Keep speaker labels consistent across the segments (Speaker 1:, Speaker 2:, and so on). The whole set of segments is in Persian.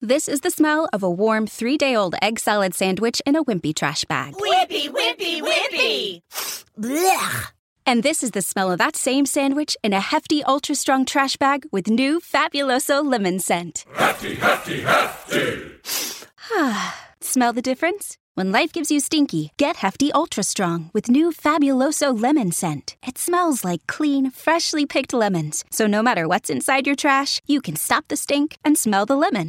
Speaker 1: This is the smell of a warm 3-day-old egg salad sandwich in a Wimpy trash bag.
Speaker 2: Wimpy, Wimpy, Wimpy!
Speaker 1: Blech! And this is the smell of that same sandwich in a hefty, ultra-strong trash bag with new Fabuloso lemon scent.
Speaker 3: Hefty, hefty, hefty!
Speaker 1: Smell the difference? When life gives you stinky, get Hefty Ultra Strong with new Fabuloso lemon scent. It smells like clean, freshly picked lemons. So no matter what's inside your trash, you can stop the stink and smell the lemon.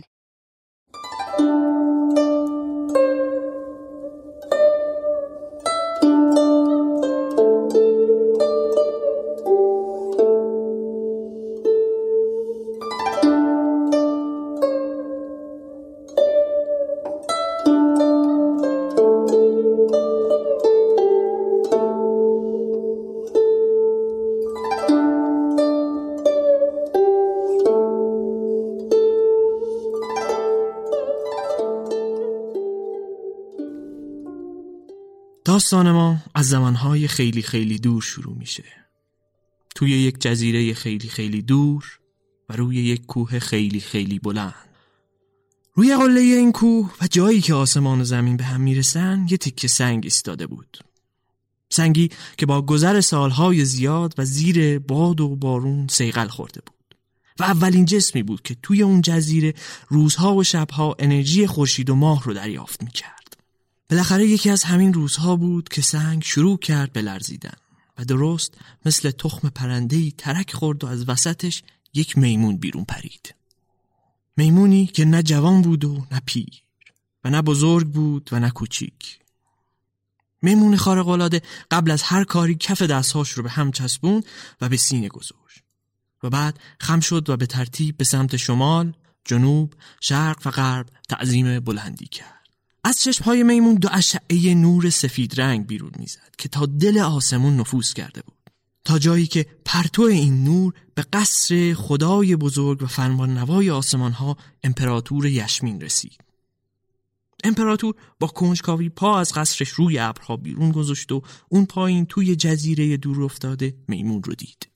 Speaker 4: داستان ما از زمانهای خیلی خیلی دور شروع میشه. توی یک جزیره خیلی خیلی دور و روی یک کوه خیلی خیلی بلند. روی قله این کوه و جایی که آسمان و زمین به هم میرسن یه تکه سنگ ایستاده بود. سنگی که با گذر سالهای زیاد و زیر باد و بارون صیقل خورده بود. و اولین جسمی بود که توی اون جزیره روزها و شبها انرژی خورشید و ماه رو دریافت میکرد. بالاخره یکی از همین روزها بود که سنگ شروع کرد به لرزیدن و درست مثل تخم پرنده‌ای ترک خورد و از وسطش یک میمون بیرون پرید. میمونی که نه جوان بود و نه پیر و نه بزرگ بود و نه کوچیک. میمون خارق‌العاده قبل از هر کاری کف دستهاش رو به هم چسبون و به سینه گذاشت و بعد خم شد و به ترتیب به سمت شمال، جنوب، شرق و غرب تعظیم بلندی کرد. از چشمهای میمون دو اشعه نور سفید رنگ بیرون میزد که تا دل آسمون نفوذ کرده بود، تا جایی که پرتو این نور به قصر خدای بزرگ و فرمانروای آسمانها امپراتور یشمین رسید. امپراتور با کنجکاوی پا از قصرش روی ابرها بیرون گذاشت و اون پایین توی جزیره دور افتاده میمون رو دید.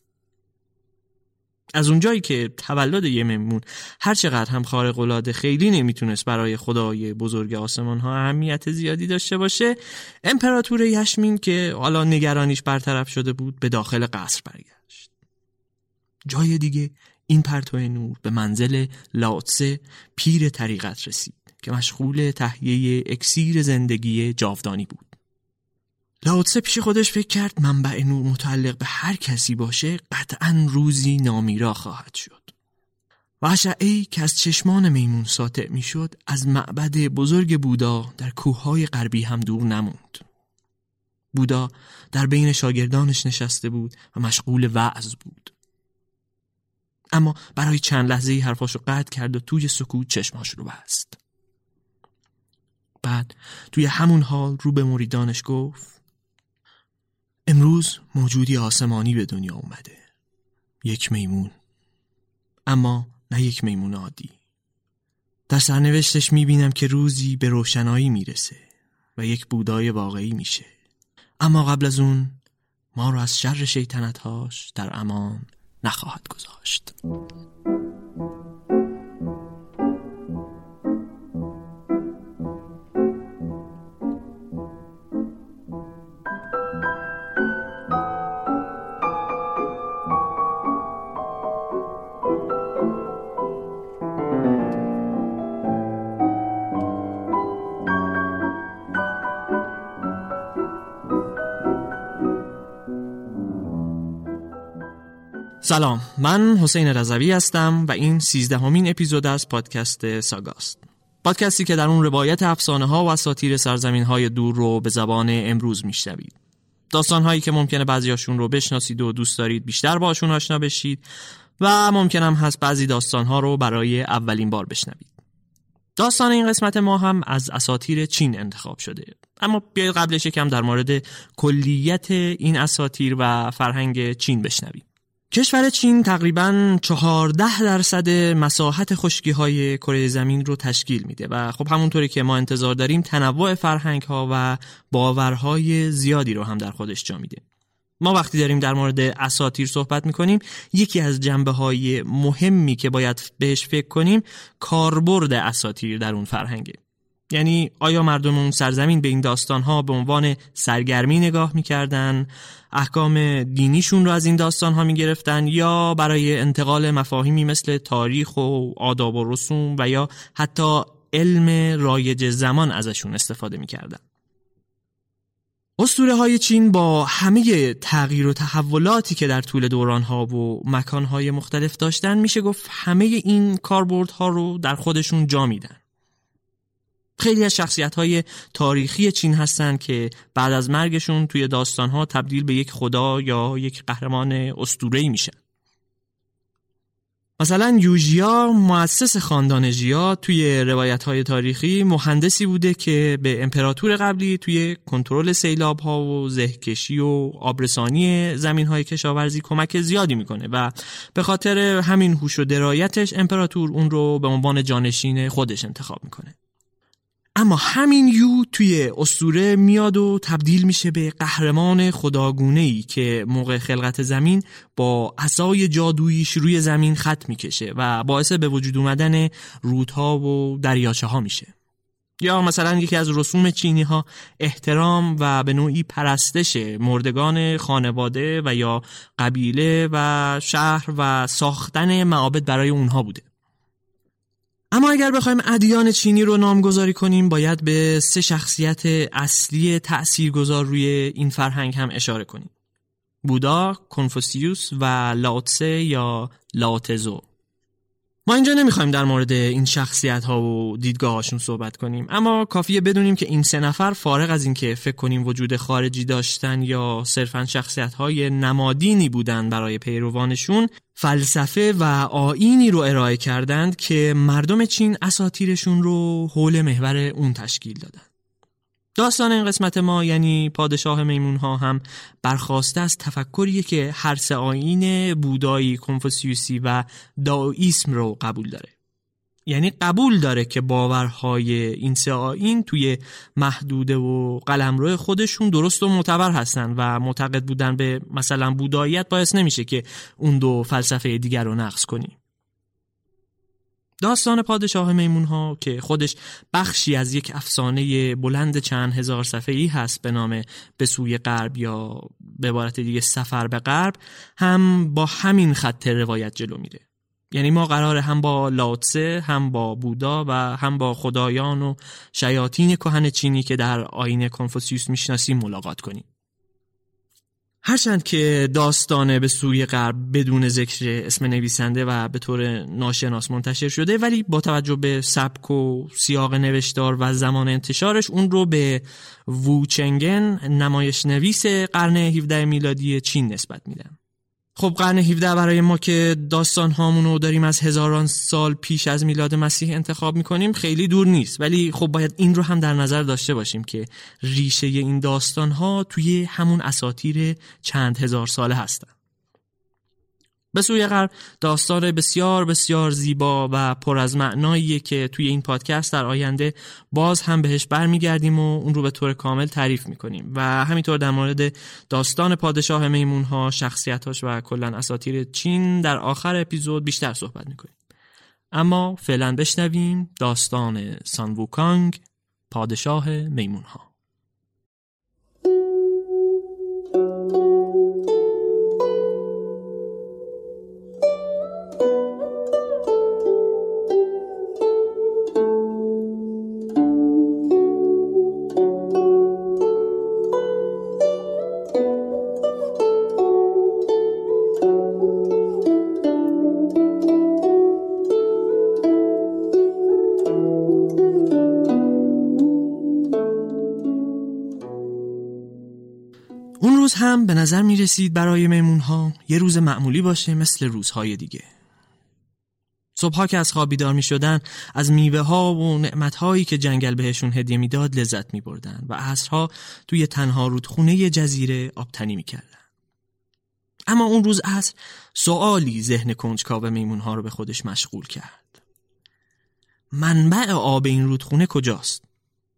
Speaker 4: از اونجایی که تولد یه میمون هر چقدر هم خارق‌العاده خیلی نمیتونست برای خدای بزرگ آسمان ها اهمیت زیادی داشته باشه، امپراتور یشمین که حالا نگرانیش برطرف شده بود به داخل قصر برگشت. جای دیگه این پرتو نور به منزل لاوتسه پیر طریقت رسید که مشغول تهیه اکسیر زندگی جاودانی بود. لاوتسه پیش خودش فکر کرد منبع نور متعلق به هر کسی باشه قطعاً روزی نامیرا خواهد شد. و اشعه‌ای که از چشمان میمون ساطع می شد از معبد بزرگ بودا در کوههای غربی هم دور نموند. بودا در بین شاگردانش نشسته بود و مشغول وعظ بود. اما برای چند لحظه‌ای حرفاشو قطع کرد و توی سکوت چشماش رو بست. بعد توی همون حال رو به مریدانش گفت: امروز موجودی آسمانی به دنیا اومده. یک میمون. اما نه یک میمون عادی. در سرنوشتش میبینم که روزی به روشنایی میرسه و یک بودای واقعی میشه. اما قبل از اون ما رو از شر شیطنت‌هاش در امان نخواهد گذاشت. سلام، من حسین رضوی هستم و این 13مین اپیزود از پادکست ساگاست. پادکستی که در اون روایت افسانه ها و اساطیر سرزمین های دور رو به زبان امروز میشنوید. داستان هایی که ممکنه بعضیاشون رو بشناسید و دوست دارید بیشتر باشون آشنا بشید و ممکنه هم هست بعضی داستان ها رو برای اولین بار بشنوید. داستان این قسمت ما هم از اساطیر چین انتخاب شده. اما بیایید قبلش یکم در مورد کلیت این اساطیر و فرهنگ چین بشنویم. کشور چین تقریباً 14% مساحت خشکی‌های کره زمین رو تشکیل میده و خب همونطوری که ما انتظار داریم تنوع فرهنگ‌ها و باورهای زیادی رو هم در خودش جا میده. ما وقتی داریم در مورد اساطیر صحبت میکنیم یکی از جنبه‌های مهمی که باید بهش فکر کنیم کاربرد اساطیر در اون فرهنگه. یعنی آیا مردم اون سرزمین به این داستان‌ها به عنوان سرگرمی نگاه می‌کردن، احکام دینیشون رو از این داستان‌ها می‌گرفتن، یا برای انتقال مفاهیمی مثل تاریخ و آداب و رسوم و یا حتی علم رایج زمان ازشون استفاده می‌کردن. اسطوره‌های چین با همه تغییر و تحولاتی که در طول دوران‌ها و مکان‌های مختلف داشتن، میشه گفت همه این کاربردها رو در خودشون جا میدن. خیلی از شخصیت‌های تاریخی چین هستن که بعد از مرگشون توی داستان‌ها تبدیل به یک خدا یا یک قهرمان اسطوره‌ای میشن. مثلا یوژیا، مؤسس خاندان ژیا، توی روایت‌های تاریخی مهندسی بوده که به امپراتور قبلی توی کنترل سیلاب‌ها و زهکشی و آبرسانی زمین‌های کشاورزی کمک زیادی میکنه و به خاطر همین هوش و درایتش امپراتور اون رو به عنوان جانشین خودش انتخاب میکنه. اما همین یو توی اسطوره میاد و تبدیل میشه به قهرمان خداگونه‌ای که موقع خلقت زمین با عصای جادوییش روی زمین خط میکشه و باعث به وجود اومدن رودها و دریاچه‌ها میشه. یا مثلا یکی از رسوم چینی‌ها احترام و به نوعی پرستش مردگان خانواده و یا قبیله و شهر و ساختن معابد برای اونها بوده. اما اگر بخوایم ادیان چینی رو نامگذاری کنیم، باید به 3 شخصیت اصلی تأثیرگذار روی این فرهنگ هم اشاره کنیم: بودا، کنفوسیوس و لاوتسه یا لاوتزو. ما اینجا نمیخوایم در مورد این شخصیت ها و دیدگاهاشون صحبت کنیم، اما کافیه بدونیم که این 3 نفر فارغ از این که فکر کنیم وجود خارجی داشتن یا صرفاً شخصیت های نمادینی بودن برای پیروانشون، فلسفه و آیینی رو ارائه کردند که مردم چین اساطیرشون رو حول محور اون تشکیل دادن. داستان این قسمت ما یعنی پادشاه میمونها هم برخواسته از تفکریه که هر 3 آیین بودایی، کنفوسیوسی و دائیسم رو قبول داره. یعنی قبول داره که باورهای این 3 آیین توی محدوده و قلمرو خودشون درست و معتبر هستن و معتقد بودن به مثلا بوداییت باعث نمیشه که اون 2 فلسفه دیگر رو نقض کنی. داستان پادشاه میمونها که خودش بخشی از یک افسانه بلند چند هزار صفحه‌ای هست به نام به سوی غرب یا به عبارت دیگه سفر به غرب، هم با همین خط روایت جلو میره. یعنی ما قراره هم با لاوتسه، هم با بودا و هم با خدایان و شیاطین کهن چینی که در آیین کنفوسیوس میشناسیم ملاقات کنیم. هرچند که داستان به سوی غرب بدون ذکر اسم نویسنده و به طور ناشناس منتشر شده، ولی با توجه به سبک و سیاق نوشتار و زمان انتشارش اون رو به وو چنگن، نمایش نویس قرن 17 میلادی چین نسبت میدم. خب قرن 17 برای ما که داستان هامونو داریم از هزاران سال پیش از میلاد مسیح انتخاب میکنیم خیلی دور نیست، ولی خب باید این رو هم در نظر داشته باشیم که ریشه این داستان ها توی همون اساطیر چند هزار ساله هستن. به سوی غرب داستان بسیار بسیار زیبا و پر از معناییه که توی این پادکست در آینده باز هم بهش برمیگردیم و اون رو به طور کامل تعریف میکنیم و همینطور در مورد داستان پادشاه میمونها، شخصیتاش و کلن اساطیر چین در آخر اپیزود بیشتر صحبت میکنیم. اما فعلا بشنویم داستان سان ووکانگ، پادشاه میمونها. هم به نظر می رسید برای میمونها یه روز معمولی باشه مثل روزهای دیگه. صبحها که از خواب بیدار می شدن از میوه ها و نعمت هایی که جنگل بهشون هدیه می داد لذت می بردن و عصرها توی تنها رودخونه جزیره آبتنی می کردن. اما اون روز عصر سوالی ذهن کنجکاو میمونها رو به خودش مشغول کرد: منبع آب این رودخونه کجاست؟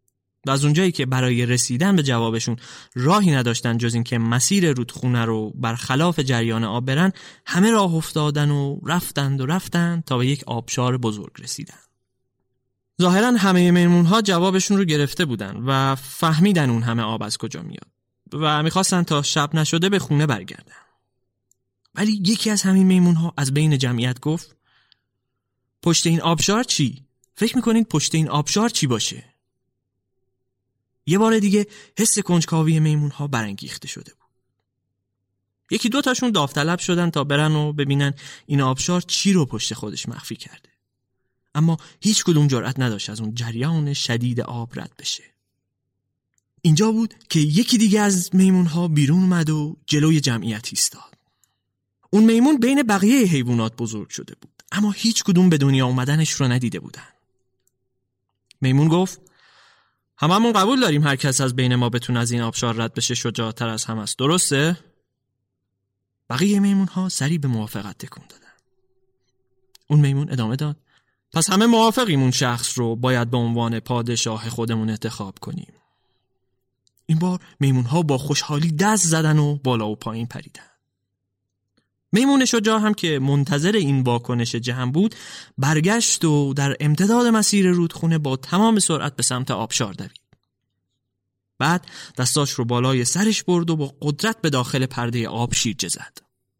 Speaker 4: و از اونجایی که برای رسیدن به جوابشون راهی نداشتن جز این که مسیر رودخونه رو برخلاف جریان آب برن، همه راه افتادن و رفتن تا به یک آبشار بزرگ رسیدن. ظاهراً همه میمون‌ها جوابشون رو گرفته بودن و فهمیدن اون همه آب از کجا میاد و میخواستن تا شب نشده به خونه برگردن. ولی یکی از همین میمون‌ها از بین جمعیت گفت: پشت این آبشار چی؟ فکر میکنید پشت این آبشار چی باشه؟ یه بار دیگه حس کنجکاوی میمون‌ها برانگیخته شده بود. یکی دو تاشون داوطلب شدن تا برن و ببینن این آبشار چی رو پشت خودش مخفی کرده. اما هیچ کدوم جرأت نداشت از اون جریان شدید آب رد بشه. اینجا بود که یکی دیگه از میمون‌ها بیرون اومد و جلوی جمعیت ایستاد. اون میمون بین بقیه حیوانات بزرگ شده بود، اما هیچ کدوم به دنیا اومدنش رو ندیده بودن. میمون گفت: هممون قبول داریم هر کس از بین ما بتونه از این آبشار رد بشه شجاع‌تر از همه است، درسته؟ بقیه میمون‌ها سری به موافقت تکون دادن. اون میمون ادامه داد: پس همه موافقیم اون شخص رو باید به عنوان پادشاه خودمون انتخاب کنیم. این بار میمون‌ها با خوشحالی دست زدن و بالا و پایین پریدن. میمون شجاع هم که منتظر این واکنش جمع بود، برگشت و در امتداد مسیر رودخونه با تمام سرعت به سمت آبشار دوید. بعد دستاش رو بالای سرش برد و با قدرت به داخل پرده آب شیرجه زد.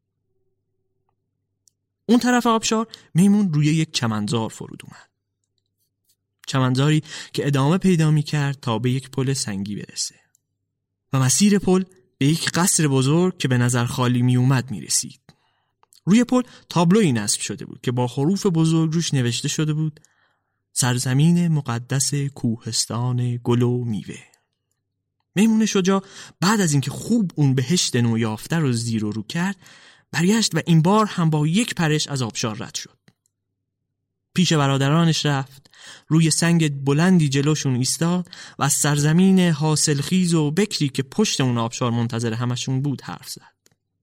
Speaker 4: اون طرف آبشار میمون روی یک چمنزار فرود اومد. چمنزاری که ادامه پیدا می‌کرد تا به یک پل سنگی برسه و مسیر پل به یک قصر بزرگ که به نظر خالی می اومد می رسید. روی پل تابلویی نصب شده بود که با حروف بزرگ روش نوشته شده بود: سرزمین مقدس کوهستان گل و میوه. میمون شجاع بعد از اینکه خوب اون بهشت نو یافته رو زیر و رو کرد، برگشت و این بار هم با یک پرش از آبشار رد شد. پیش برادرانش رفت، روی سنگ بلندی جلوشون ایستاد و از سرزمین حاصلخیز و بکری که پشت اون آبشار منتظر همشون بود حرف زد.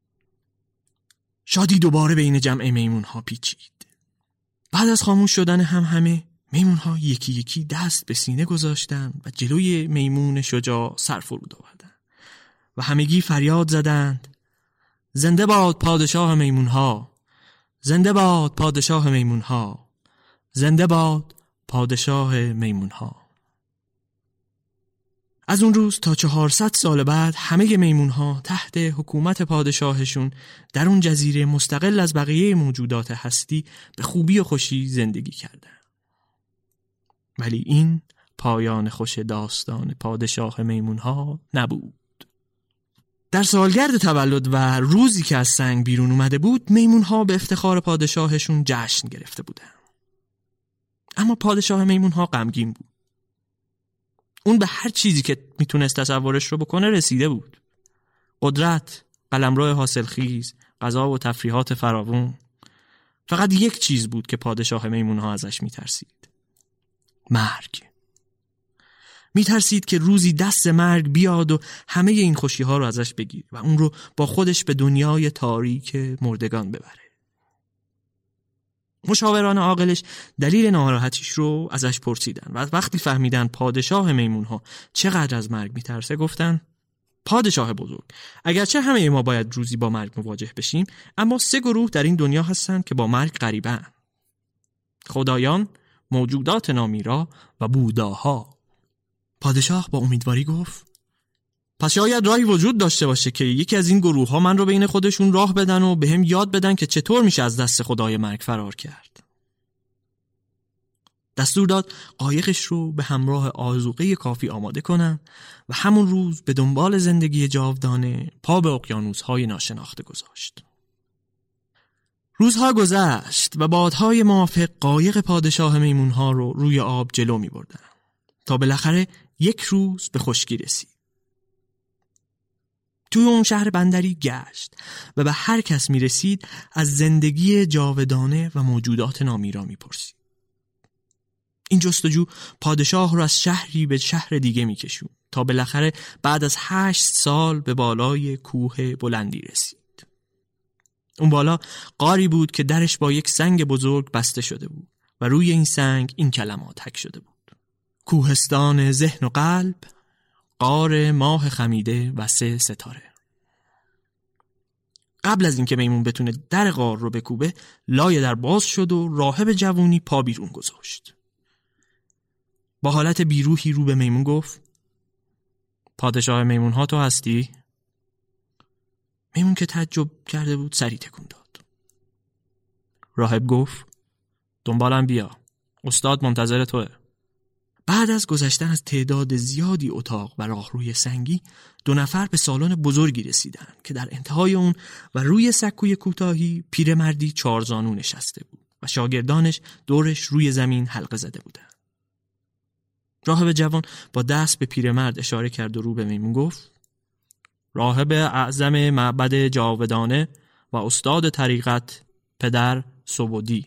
Speaker 4: شادی دوباره بین جمع میمون‌ها پیچید. بعد از خاموش شدن همه، میمون‌ها یکی یکی دست به سینه گذاشتن و جلوی میمون شجاع سر فرود آوردن و همگی فریاد زدند: زنده باد پادشاه میمون‌ها! زنده باد پادشاه میمون‌ها! زنده باد پادشاه میمون‌ها! از اون روز تا 400 سال بعد همه میمون‌ها تحت حکومت پادشاهشون در اون جزیره مستقل از بقیه موجودات هستی به خوبی و خوشی زندگی کردن. ولی این پایان خوش داستان پادشاه میمون‌ها نبود. در سالگرد تولد و روزی که از سنگ بیرون اومده بود، میمون‌ها به افتخار پادشاهشون جشن گرفته بودن. اما پادشاه میمون‌ها غمگین بود. اون به هر چیزی که میتونست تصورش رو بکنه رسیده بود. قدرت، قلمرو حاصلخیز، غذا و تفریحات فراوون. فقط یک چیز بود که پادشاه میمون‌ها ازش میترسید: مرگ. میترسید که روزی دست مرگ بیاد و همه این خوشی‌ها رو ازش بگیر و اون رو با خودش به دنیای تاریک مردگان ببره. مشاوران عاقلش دلیل ناراحتیش رو ازش پرسیدن و وقتی فهمیدن پادشاه میمون‌ها چقدر از مرگ میترسه گفتن: پادشاه بزرگ، اگرچه همه ما باید روزی با مرگ مواجه بشیم، اما 3 گروه در این دنیا هستن که با مرگ غریبه‌اند: خدایان، موجودات نامیرا و بوداها. پادشاه با امیدواری گفت: پس شاید راهی وجود داشته باشه که یکی از این گروه ها من رو بین خودشون راه بدن و بهم یاد بدن که چطور میشه از دست خدای مرگ فرار کرد. دستور داد قایقش رو به همراه آذوقه کافی آماده کنن و همون روز به دنبال زندگی جاودانه پا به اقیانوس‌های ناشناخته گذاشت. روزها گذشت و بادهای موافق قایق پادشاه میمون‌ها رو روی آب جلو می بردن تا بالاخره یک روز به خشکی رسید. توی اون شهر بندری گشت و به هر کس می رسید از زندگی جاودانه و موجودات نامیرا می پرسید. این جستجو پادشاه رو از شهری به شهر دیگه می کشوند تا بالاخره بعد از 8 سال به بالای کوه بلندی رسید. اون بالا غاری بود که درش با یک سنگ بزرگ بسته شده بود و روی این سنگ این کلمات حک شده بود: کوهستان ذهن و قلب، غار ماه خمیده و 3 ستاره. قبل از اینکه میمون بتونه در غار رو بکوبه، لای در باز شد و راهب جوونی پا بیرون گذاشت. با حالت بیروحی رو به میمون گفت: پادشاه میمون ها تو هستی؟ میمون که تعجب کرده بود سری تکون داد. راهب گفت: دنبالم بیا، استاد منتظر توه. بعد از گذشتن از تعداد زیادی اتاق و راهروی سنگی، 2 نفر به سالن بزرگی رسیدن که در انتهای اون و روی سکوی کوتاهی پیرمردی 4 زانو نشسته بود و شاگردانش دورش روی زمین حلقه زده بودن. راهب جوان با دست به پیرمرد اشاره کرد و رو به میمون گفت: راهب اعظم معبد جاودانه و استاد طریقت پدر سبودی.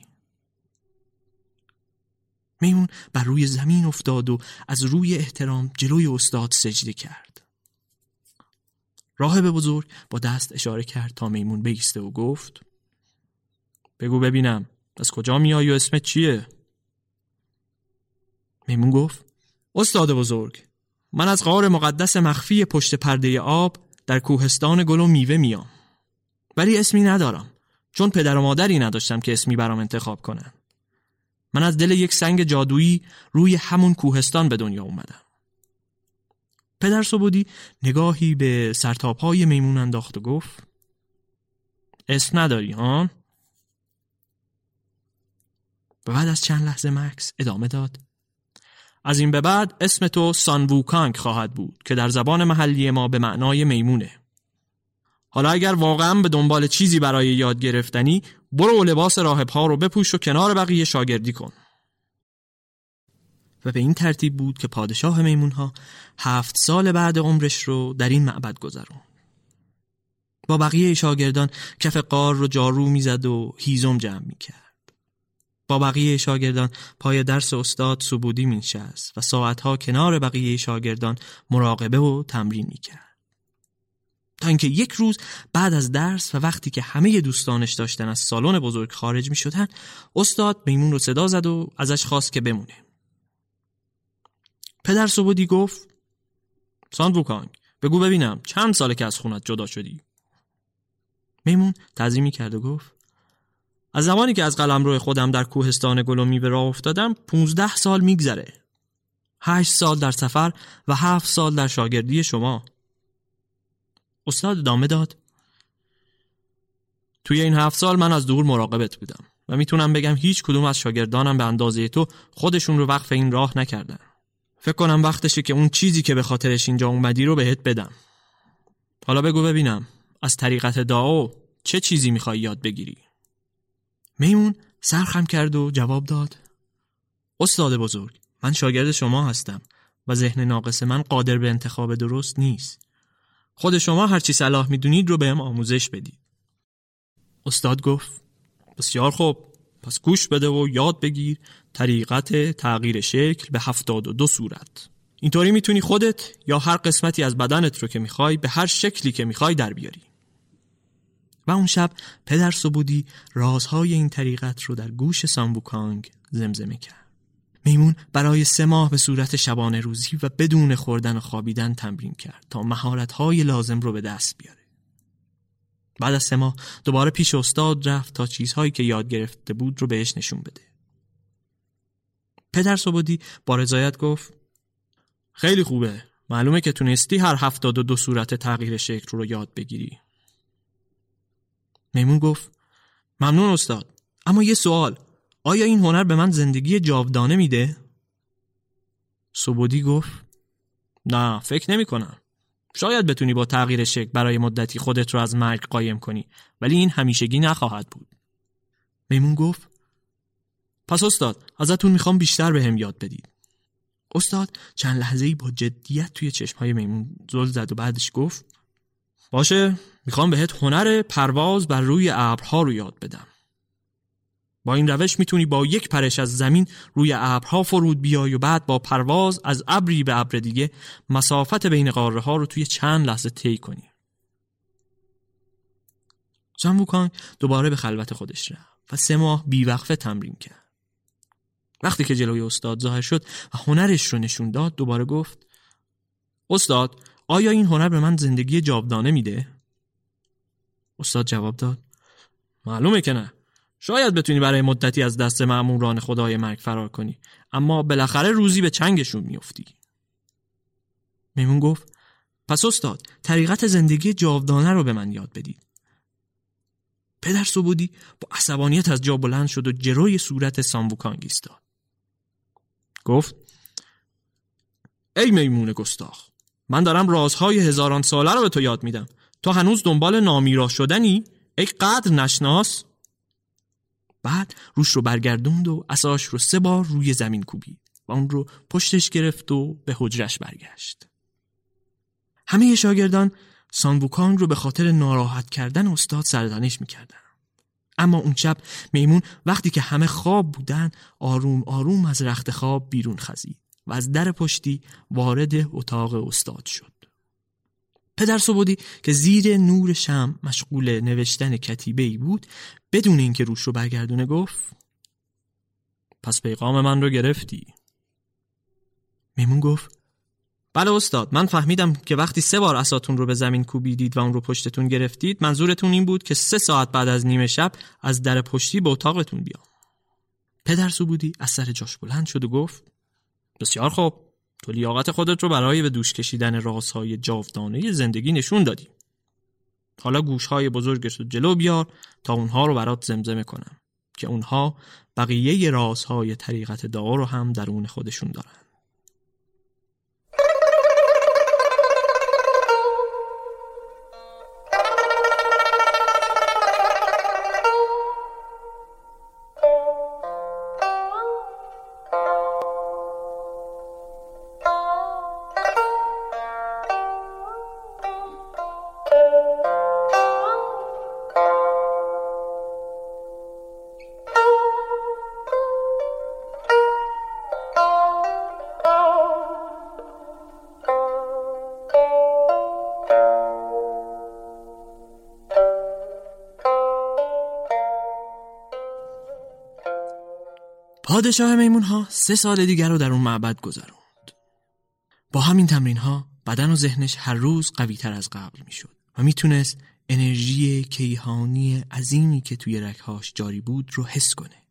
Speaker 4: میمون بر روی زمین افتاد و از روی احترام جلوی استاد سجده کرد. راهب بزرگ با دست اشاره کرد تا میمون بایسته و گفت: بگو ببینم از کجا میای و اسمت چیه؟ میمون گفت: استاد بزرگ، من از غار مقدس مخفی پشت پرده آب در کوهستان گل و میوه میام، ولی اسمی ندارم چون پدر و مادری نداشتم که اسمی برام انتخاب کنن. من از دل یک سنگ جادویی روی همون کوهستان به دنیا اومدم. پدر سبودی نگاهی به سرتاپای میمون انداخت و گفت: اسم نداری ها؟ و بعد از چند لحظه مکث ادامه داد: از این به بعد اسم تو سان ووکانگ خواهد بود که در زبان محلی ما به معنای میمونه. حالا اگر واقعا به دنبال چیزی برای یاد گرفتنی، برو لباس راهب‌ها رو بپوش و کنار بقیه شاگردی کن. و به این ترتیب بود که پادشاه میمونها 7 سال بعد عمرش رو در این معبد گذرون. با بقیه شاگردان کف غار رو جارو میزد و هیزم جمع میکرد. با بقیه شاگردان پای درس استاد سبودی مینشست و ساعتها کنار بقیه شاگردان مراقبه و تمرین میکرد. تا اینکه یک روز بعد از درس و وقتی که همه دوستانش داشتن از سالن بزرگ خارج می شدن، استاد میمون رو صدا زد و ازش خواست که بمونه. پدر سبودی گفت: سان ووکانگ، بگو ببینم چند ساله که از خونت جدا شدی؟ میمون تعظیمی کرد و گفت: از زمانی که از قلمرو خودم در کوهستان گل و میوه راه افتادم 15 سال میگذره. 8 سال در سفر و 7 سال در شاگردی شما. استاد ادامه داد: توی این 7 سال من از دور مراقبت بودم و میتونم بگم هیچ کدوم از شاگردانم به اندازه تو خودشون رو وقف این راه نکردن. فکر کنم وقتشه که اون چیزی که به خاطرش اینجا اومدی رو بهت بدم. حالا بگو ببینم از طریقت دائو چه چیزی میخوای یاد بگیری؟ میمون سرخم کرد و جواب داد: استاد بزرگ، من شاگرد شما هستم و ذهن ناقص من قادر به انتخاب درست نیست. خود شما هرچی صلاح میدونید رو بهم آموزش بدید. استاد گفت: بسیار خوب، پس گوش بده و یاد بگیر طریقت تغییر شکل به 72 صورت. اینطوری میتونی خودت یا هر قسمتی از بدنت رو که میخوای به هر شکلی که میخوای در بیاری. و اون شب پدر سبودی رازهای این طریقت رو در گوش سان ووکانگ زمزمه کرد. میمون برای 3 ماه به صورت شبانه روزی و بدون خوردن و خوابیدن تمرین کرد تا مهارت‌های لازم رو به دست بیاره. بعد از 3 ماه دوباره پیش استاد رفت تا چیزهایی که یاد گرفته بود رو بهش نشون بده. پدر سبودی با رضایت گفت: خیلی خوبه، معلومه که تونستی هر 72 صورت تغییر شکل رو یاد بگیری. میمون گفت: ممنون استاد، اما یه سوال، آیا این هنر به من زندگی جاودانه میده؟ سبودی گفت: نه، فکر نمی کنم. شاید بتونی با تغییر شکل برای مدتی خودت رو از مرگ قایم کنی، ولی این همیشگی نخواهد بود. میمون گفت: پس استاد، ازتون میخوام بیشتر بهم یاد بدید. استاد چند لحظه‌ای با جدیت توی چشمهای میمون زل زد و بعدش گفت: باشه، میخوام بهت هنر پرواز بر روی ابرها رو یاد بدم. با این روش میتونی با یک پرش از زمین روی ابرها فرود بیای و بعد با پرواز از ابری به ابر دیگه مسافت بین قاره ها رو توی چند لحظه طی کنی. سان ووکانگ دوباره به خلوت خودش رفت و 3 ماه بیوقفه تمرین کرد. وقتی که جلوی استاد ظاهر شد و هنرش رو نشون داد، دوباره گفت: استاد، آیا این هنر به من زندگی جاودانه میده؟ استاد جواب داد: معلومه که نه. شاید بتونی برای مدتی از دست مأموران خدای مرگ فرار کنی، اما بالاخره روزی به چنگشون میافتی. میمون گفت: پس استاد، طریقت زندگی جاودانه رو به من یاد بدید. پدر سوبودی با عصبانیت از جا بلند شد و جلوی صورت سان ووکانگ ایستاد. گفت: ای میمون گستاخ، من دارم رازهای هزاران ساله رو به تو یاد میدم. تو هنوز دنبال نامیرا شدنی؟ ای قدر نشناس. بعد روش رو برگردوند و عصاش رو 3 بار روی زمین کوبید و اون رو پشتش گرفت و به حجرش برگشت. همه شاگردان سان ووکانگ رو به خاطر ناراحت کردن استاد سرزنش میکردن. اما اون شب میمون وقتی که همه خواب بودن آروم آروم از رخت خواب بیرون خزید و از در پشتی وارد اتاق استاد شد. پدر سوبودی که زیر نور شمع مشغول نوشتن کتیبه‌ای بود، بدون اینکه روش رو برگردونه گفت: پس پیغام من رو گرفتی؟ میمون گفت: بله استاد، من فهمیدم که وقتی 3 بار عصاتون رو به زمین کوبیدید و اون رو پشتتون گرفتید، منظورتون این بود که 3 ساعت بعد از نیمه شب از در پشتی به اتاقتون بیام. پدر سوبودی از سر جاش بلند شد و گفت: بسیار خوب، تو لیاقت خودت رو برای به دوش کشیدن رازهای جاودانه زندگی نشون دادی. حالا گوشهای بزرگت رو جلو بیار تا اونها رو برات زمزمه کنم که اونها بقیه رازهای طریقت دعا رو هم درون خودشون دارن. پادشاه میمونها 3 سال دیگر رو در اون معبد گذروند. با همین تمرین‌ها بدن و ذهنش هر روز قوی‌تر از قبل میشد و میتونست انرژی کیهانی عظیمی که توی رگ‌هاش جاری بود رو حس کنه.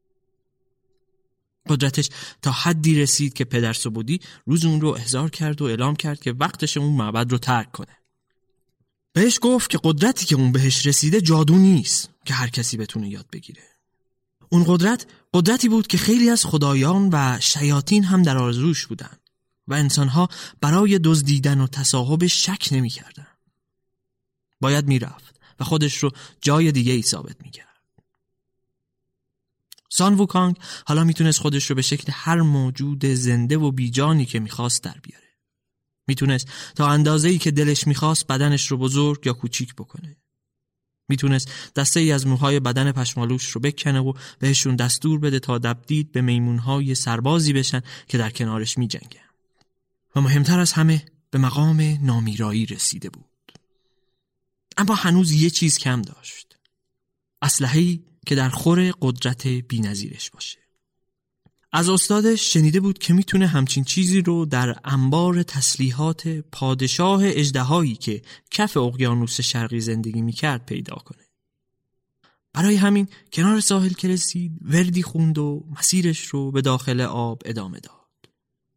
Speaker 4: قدرتش تا حدی رسید که پدر سوبودی روز اون رو احضار کرد و اعلام کرد که وقتش اون معبد رو ترک کنه. بهش گفت که قدرتی که اون بهش رسیده جادو نیست که هر کسی بتونه یاد بگیره. اون قدرتی بود که خیلی از خدایان و شیاطین هم در آرزوش بودن و انسانها برای دزدیدن و تصاحب شک نمی کردن. باید می رفت و خودش رو جای دیگه ای ثابت می کرد. سان ووکانگ حالا می تونست خودش رو به شکل هر موجود زنده و بیجانی که می خواست در بیاره. می تونست تا اندازه‌ای که دلش می خواست بدنش رو بزرگ یا کوچیک بکنه. میتونست دسته ای از موهای بدن پشمالوش رو بکنه و بهشون دستور بده تا تبدیل به میمونهای سربازی بشن که در کنارش میجنگن. و مهمتر از همه به مقام نامیرایی رسیده بود. اما هنوز یه چیز کم داشت. اسلحه‌ای که در خور قدرت بی‌نظیرش باشه. از استادش شنیده بود که میتونه همچین چیزی رو در انبار تسلیحات پادشاه اژدهایی که کف اقیانوس شرقی زندگی میکرد پیدا کنه. برای همین کنار ساحل که رسید وردی خوند و مسیرش رو به داخل آب ادامه داد.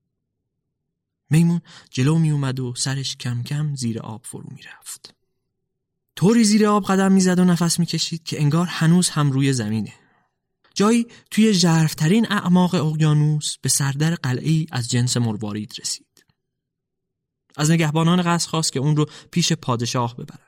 Speaker 4: میمون جلو می اومد و سرش کم کم زیر آب فرو می رفت. طوری زیر آب قدم می زد و نفس می کشید که انگار هنوز هم روی زمینه. جایی توی ژرف‌ترین اعماق اقیانوس به سردر قلعه‌ای از جنس مروارید رسید. از نگهبانان قصر خواست که اون رو پیش پادشاه ببرن.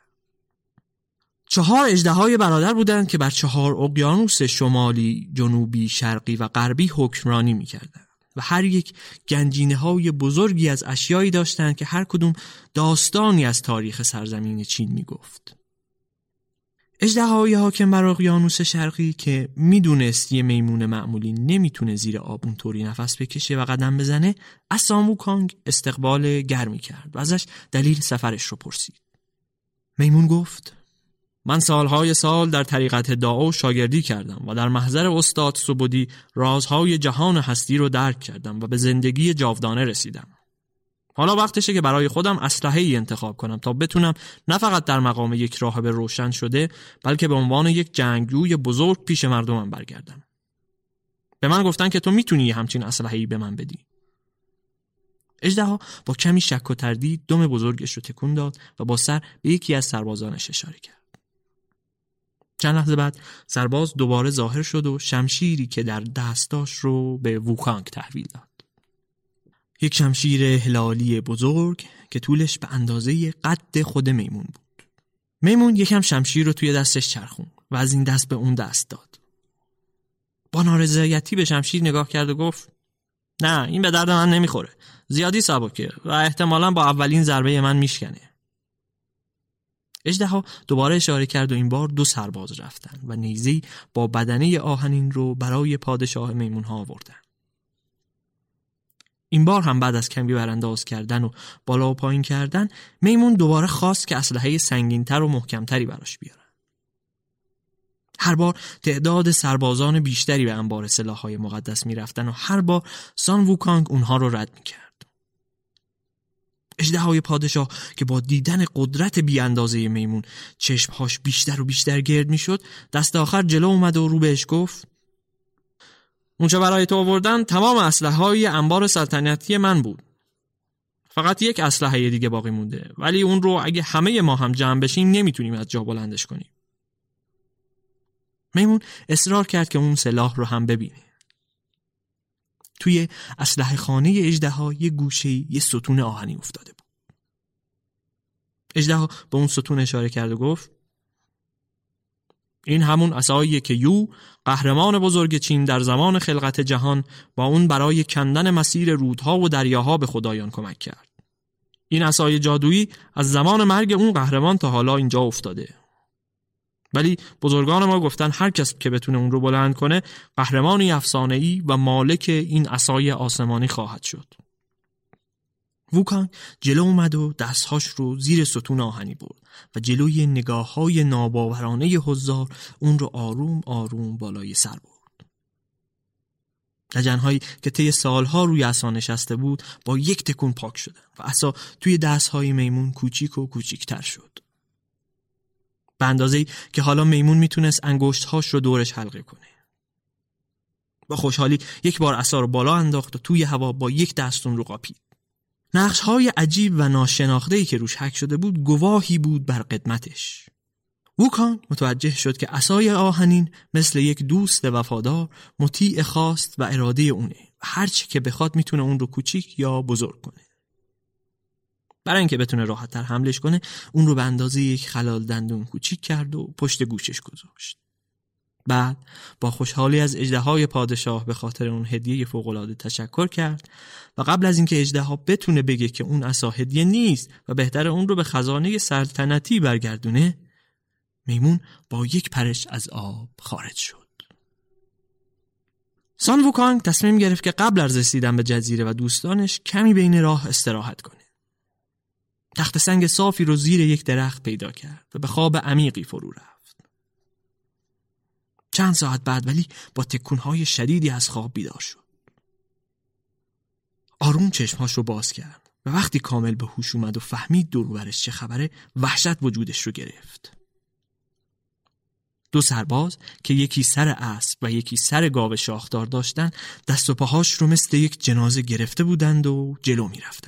Speaker 4: 4 اژدهای برادر بودند که بر 4 اقیانوس شمالی، جنوبی، شرقی و غربی حکمرانی می‌کردند و هر یک گنجینه‌های بزرگی از اشیایی داشتند که هر کدوم داستانی از تاریخ سرزمین چین می‌گفت. اژدهای حاکم بر اقیانوس شرقی که میدونست یه میمون معمولی نمیتونه زیر آب اونطوری نفس بکشه و قدم بزنه، از سان ووکانگ استقبال گرمی کرد و ازش دلیل سفرش رو پرسید. میمون گفت: من سالهای سال در طریقت دائو شاگردی کردم و در محضر استاد سبودی رازهای جهان هستی رو درک کردم و به زندگی جاودانه رسیدم. حالا وقتشه که برای خودم اسلحه‌ای انتخاب کنم تا بتونم نه فقط در مقام یک راهب روشن شده بلکه به عنوان یک جنگجوی بزرگ پیش مردمم برگردم. به من گفتن که تو میتونی همچین اسلحه‌ای به من بدی. اژدها با کمی شک و تردید دم بزرگش رو تکون داد و با سر به یکی از سربازانش اشاره کرد. چند لحظه بعد سرباز دوباره ظاهر شد و شمشیری که در دست داشت رو به ووکانگ تحویل داد. یک شمشیر هلالی بزرگ که طولش به اندازه قد خود میمون بود. میمون یکم شمشیر رو توی دستش چرخون و از این دست به اون دست داد. با نارضایتی به شمشیر نگاه کرد و گفت نه این به درد من نمیخوره. زیادی سبکه و احتمالاً با اولین ضربه من میشکنه. اژدها دوباره اشاره کرد و این بار 2 سرباز رفتن و نیزه‌ای با بدنه آهنین رو برای پادشاه میمون‌ها آوردن. این بار هم بعد از کمی برانداز کردن و بالا و پایین کردن میمون دوباره خواست که اسلحه سنگین‌تر و محکم‌تری براش بیارن. هر بار تعداد سربازان بیشتری به انبار سلاح‌های مقدس می‌رفتن و هر بار سان ووکانگ اونها رو رد می‌کرد. اژدهای پادشاه که با دیدن قدرت بی اندازه میمون چشمهاش بیشتر و بیشتر گرد میشد دست آخر جلو اومد و رو بهش گفت اونچه برای تو آوردن تمام اسلحه‌های انبار سلطنتی من بود. فقط یک اسلحه دیگه باقی مونده ولی اون رو اگه همه ما هم جمع بشیم نمیتونیم از جا بلندش کنیم. میمون اصرار کرد که اون سلاح رو هم ببینه. توی اسلحه خانه اژدها یه گوشه یه ستون آهنی افتاده بود. اژدها به اون ستون اشاره کرد و گفت این همون عصاییه که یو قهرمان بزرگ چین در زمان خلقت جهان با اون برای کندن مسیر رودها و دریاها به خدایان کمک کرد. این عصای جادویی از زمان مرگ اون قهرمان تا حالا اینجا افتاده. ولی بزرگان ما گفتن هر کس که بتونه اون رو بلند کنه قهرمانی افسانه‌ای و مالک این عصای آسمانی خواهد شد. ووکانگ جلو اومد و دستهاش رو زیر ستون آهنی برد و جلوی نگاه‌های ناباورانه حضار اون رو آروم آروم بالای سر برد. لجن‌هایی که طی سالها روی عصا نشسته بود با یک تکون پاک شدن و عصا توی دست‌های میمون کوچیک و کوچیک‌تر شد. به اندازه‌ای که حالا میمون میتونست انگشت‌هاش رو دورش حلقه کنه. با خوشحالی یک بار عصا رو بالا انداخت و توی هوا با یک دستون رو قاپید. نقش‌های عجیب و ناشناخته‌ای که روش حک شده بود گواهی بود بر قدمتش. ووکانگ متوجه شد که عصای آهنین مثل یک دوست وفادار مطیع خواست و اراده اونه و هر چی که بخواد میتونه اون رو کوچیک یا بزرگ کنه. برای اینکه بتونه راحت‌تر حملش کنه اون رو به اندازه یک خلال دندون کوچیک کرد و پشت گوشش گذاشت. بعد با خوشحالی از اژدهای پادشاه به خاطر اون هدیه فوق‌العاده تشکر کرد و قبل از اینکه اژدها بتونه بگه که اون عصا هدیه نیست و بهتره اون رو به خزانه سلطنتی برگردونه، میمون با یک پرش از آب خارج شد. سان ووکانگ تصمیم گرفت که قبل از رسیدن به جزیره و دوستانش کمی بین راه استراحت کنه. تخت سنگ صافی رو زیر یک درخت پیدا کرد و به خواب عمیقی فرو رفت. چند ساعت بعد ولی با تکونهای شدیدی از خواب بیدار شد. آروم چشمهاش رو باز کرد و وقتی کامل به هوش اومد و فهمید دور و برش چه خبره وحشت وجودش رو گرفت. 2 سرباز که یکی سر اسب و یکی سر گاو شاخدار داشتن دست و پاهاش رو مثل یک جنازه گرفته بودند و جلو می رفتن.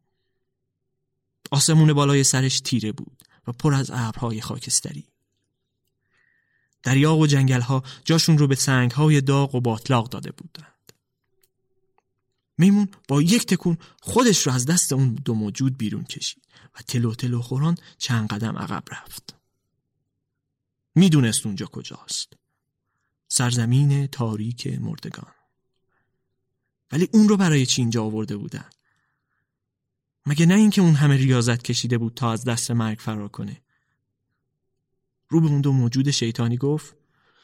Speaker 4: آسمون بالای سرش تیره بود و پر از ابرهای خاکستری. دریا و جنگل‌ها جاشون رو به سنگ‌های داغ و باطلاق داده بودند. میمون با یک تکون خودش رو از دست اون 2 موجود بیرون کشید و تلو تلو خوران چند قدم عقب رفت. میدونست اونجا کجاست. سرزمین تاریک مردگان. ولی اون رو برای چی اینجا آورده بودن؟ مگه نه اینکه اون همه ریاضت کشیده بود تا از دست مرگ فرار کنه؟ رو به اون 2 موجود شیطانی گفت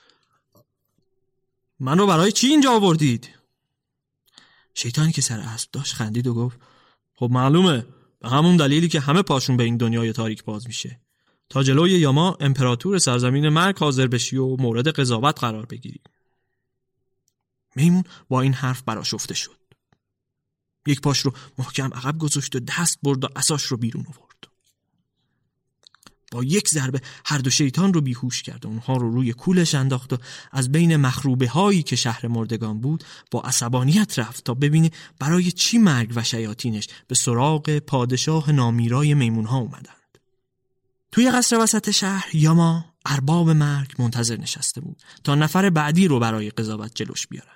Speaker 4: من رو برای چی اینجا آوردید؟ شیطانی که سر اسب داشت خندید و گفت خب معلومه، به همون دلیلی که همه پاشون به این دنیای تاریک باز میشه. تا جلوی یاما امپراتور سرزمین مرگ حاضر بشی و مورد قضاوت قرار بگیری. میمون با این حرف برآشفته شد. یک پاش رو محکم عقب گذاشت و دست برد و عصاش رو بیرون آورد. با یک ضربه هر دو شیطان رو بیهوش کرد و اونها رو روی کولش انداخت و از بین مخروبه هایی که شهر مردگان بود با عصبانیت رفت تا ببینه برای چی مرگ و شیاطینش به سراغ پادشاه نامیرای میمون ها اومدند. توی قصر وسط شهر یاما ارباب مرگ منتظر نشسته بود تا نفر بعدی رو برای قضاوت جلوش بیارن.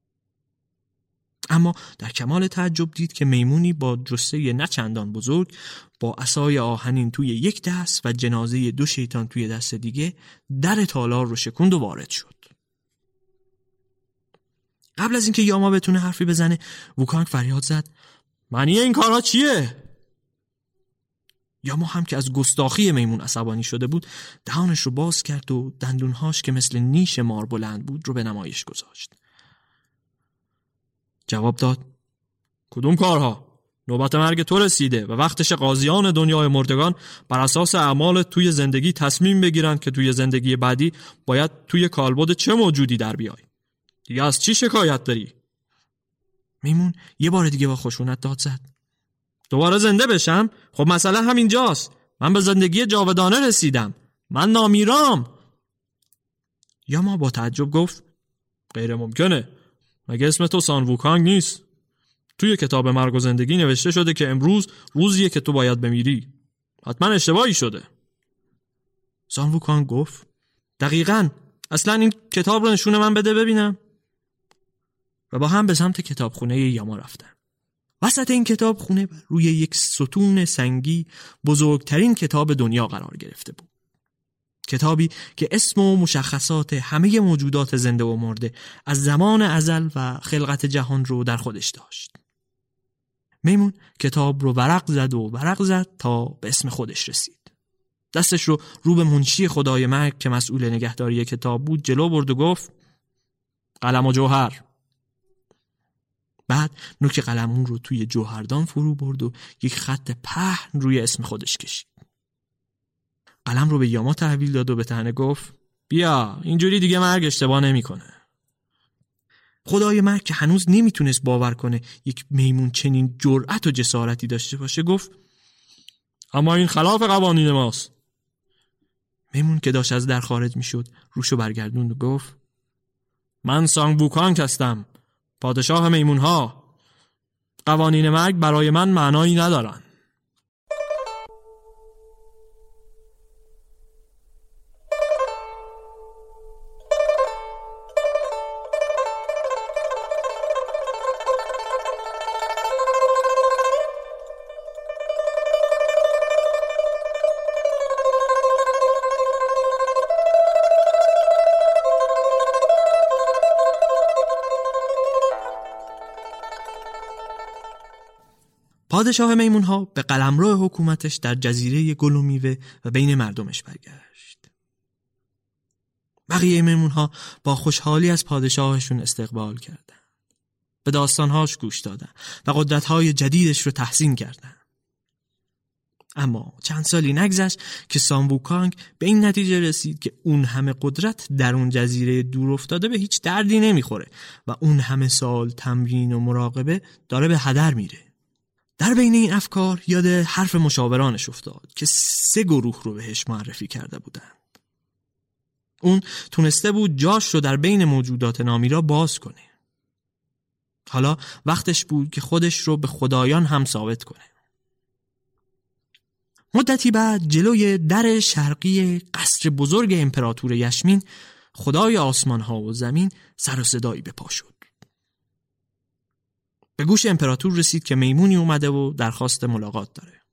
Speaker 4: اما در کمال تعجب دید که میمونی با جثه نه چندان بزرگ با عصای آهنین توی یک دست و جنازه دو شیطان توی دست دیگه در تالار رو شکوند و وارد شد. قبل از اینکه یاما بتونه حرفی بزنه ووکانگ فریاد زد: معنی این کارها چیه؟ یاما هم که از گستاخی میمون عصبانی شده بود دهانش رو باز کرد و دندونهاش که مثل نیش مار بلند بود رو به نمایش گذاشت. جواب داد: کدوم کارها؟ نوبت مرگ تو رسیده و وقتش قاضیان دنیای مردگان بر اساس اعمال توی زندگی تصمیم بگیرن که توی زندگی بعدی باید توی کالبد چه موجودی در بیای. دیگه از چی شکایت داری؟ میمون یه بار دیگه با خشونت داد زد: دوباره زنده بشم؟ خب مسئله همینجاست. من به زندگی جاودانه رسیدم. من نامیرام. یاما با تعجب گفت: غیر ممکنه. مگه اسم تو سان ووکانگ نیست؟ توی کتاب مرگ و زندگی نوشته شده که امروز روزیه که تو باید بمیری. حتما اشتباهی شده. سان ووکانگ گفت: دقیقاً. اصلا این کتاب رو نشون من بده ببینم. و با هم به سمت کتابخونه یاما رفتن. وسط این کتابخونه روی یک ستون سنگی بزرگترین کتاب دنیا قرار گرفته بود. کتابی که اسم و مشخصات همه موجودات زنده و مرده از زمان ازل و خلقت جهان رو در خودش داشت. میمون کتاب رو ورق زد تا به اسم خودش رسید. دستش رو به منشی خدای مرگ که مسئول نگهداری کتاب بود جلو برد و گفت: قلم و جوهر. بعد نوک قلمون رو توی جوهردان فرو برد و یک خط پهن روی اسم خودش کشید. قلم رو به یاما تحویل داد و به طعنه گفت: بیا، اینجوری دیگه مرگ اشتباه نمی‌کنه. خدای مرگ که هنوز نمیتونست باور کنه یک میمون چنین جرأت و جسارتی داشته باشه گفت: اما این خلاف قوانین ماست. میمون که داشت از در خارج میشد روشو برگردوند و گفت: من سانگ ووکانگ هستم، پادشاه میمونها. قوانین مرگ برای من معنایی ندارن. پادشاه میمونها به قلمرو حکومتش در جزیره گل و میوه و بین مردمش برگشت. بقیه میمونها با خوشحالی از پادشاهشون استقبال کردن. به داستانهاش گوش دادن و قدرت‌های جدیدش رو تحسین کردن. اما چند سالی نگذشت که سان ووکانگ به این نتیجه رسید که اون همه قدرت در اون جزیره دور افتاده به هیچ دردی نمیخوره و اون همه سال تمرین و مراقبه داره به هدر میره. در بین این افکار یاد حرف مشاورانش افتاد که 3 گروه رو بهش معرفی کرده بودند. اون تونسته بود جاش رو در بین موجودات نامیرا باز کنه. حالا وقتش بود که خودش رو به خدایان هم ثابت کنه. مدتی بعد جلوی در شرقی قصر بزرگ امپراتور یشمین خدای آسمان ها و زمین سر و صدایی به پا شد. به گوش امپراتور رسید که میمونی اومده و درخواست ملاقات داره.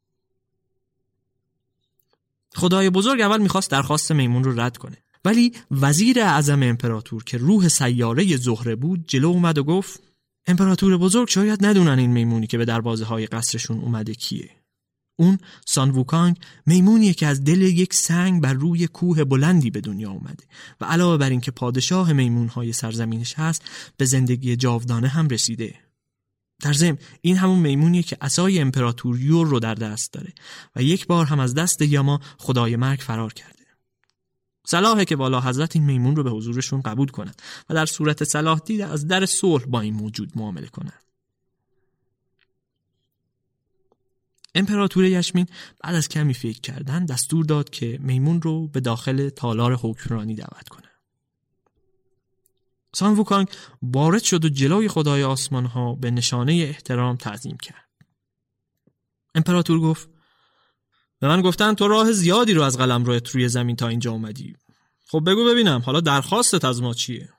Speaker 4: خدای بزرگ اول میخواست درخواست میمون رو رد کنه، ولی وزیر اعظم امپراتور که روح سیاره زهره بود جلو اومد و گفت: امپراتور بزرگ شاید ندونن این میمونی که به دروازه های قصرشون اومده کیه. اون سان ووکانگ میمونیه که از دل یک سنگ بر روی کوه بلندی به دنیا اومده و علاوه بر این که پادشاه میمونهای سرزمینش هست به زندگی جاودانه هم رسیده. در ضمن این همون میمونیه که عصای امپراتور یور رو در دست داره و یک بار هم از دست یاما خدای مرگ فرار کرده. صلاحه که والا حضرت این میمون رو به حضورشون قبول کنن و در صورت صلاح دید از در صلح با این موجود معامله کنن. امپراتور یشمین بعد از کمی فکر کردن دستور داد که میمون رو به داخل تالار حکمرانی دعوت کنه. سان ووکانگ وارد شد و جلوی خدای آسمان ها به نشانه احترام تعظیم کرد. امپراتور گفت: به من گفتن تو راه زیادی رو از قلمروت روی زمین تا اینجا اومدی. خب بگو ببینم حالا درخواستت از ما چیه؟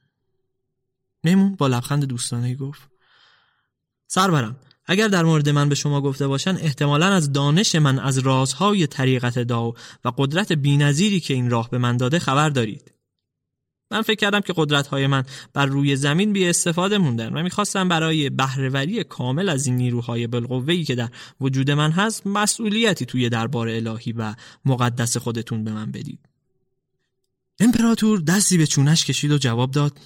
Speaker 4: میمون با لبخند دوستانه گفت: سرورم، اگر در مورد من به شما گفته باشن احتمالاً از دانش من از رازهای طریقت داو و قدرت بی‌نظیری که این راه به من داده خبر دارید. من فکر کردم که قدرت‌های من بر روی زمین بی استفاده موندن و می‌خواستم برای بهره‌وری کامل از این نیروهای بالقوه‌ای که در وجود من هست مسئولیتی توی دربار الهی و مقدس خودتون به من بدید. امپراتور دستی به چونش کشید و جواب داد: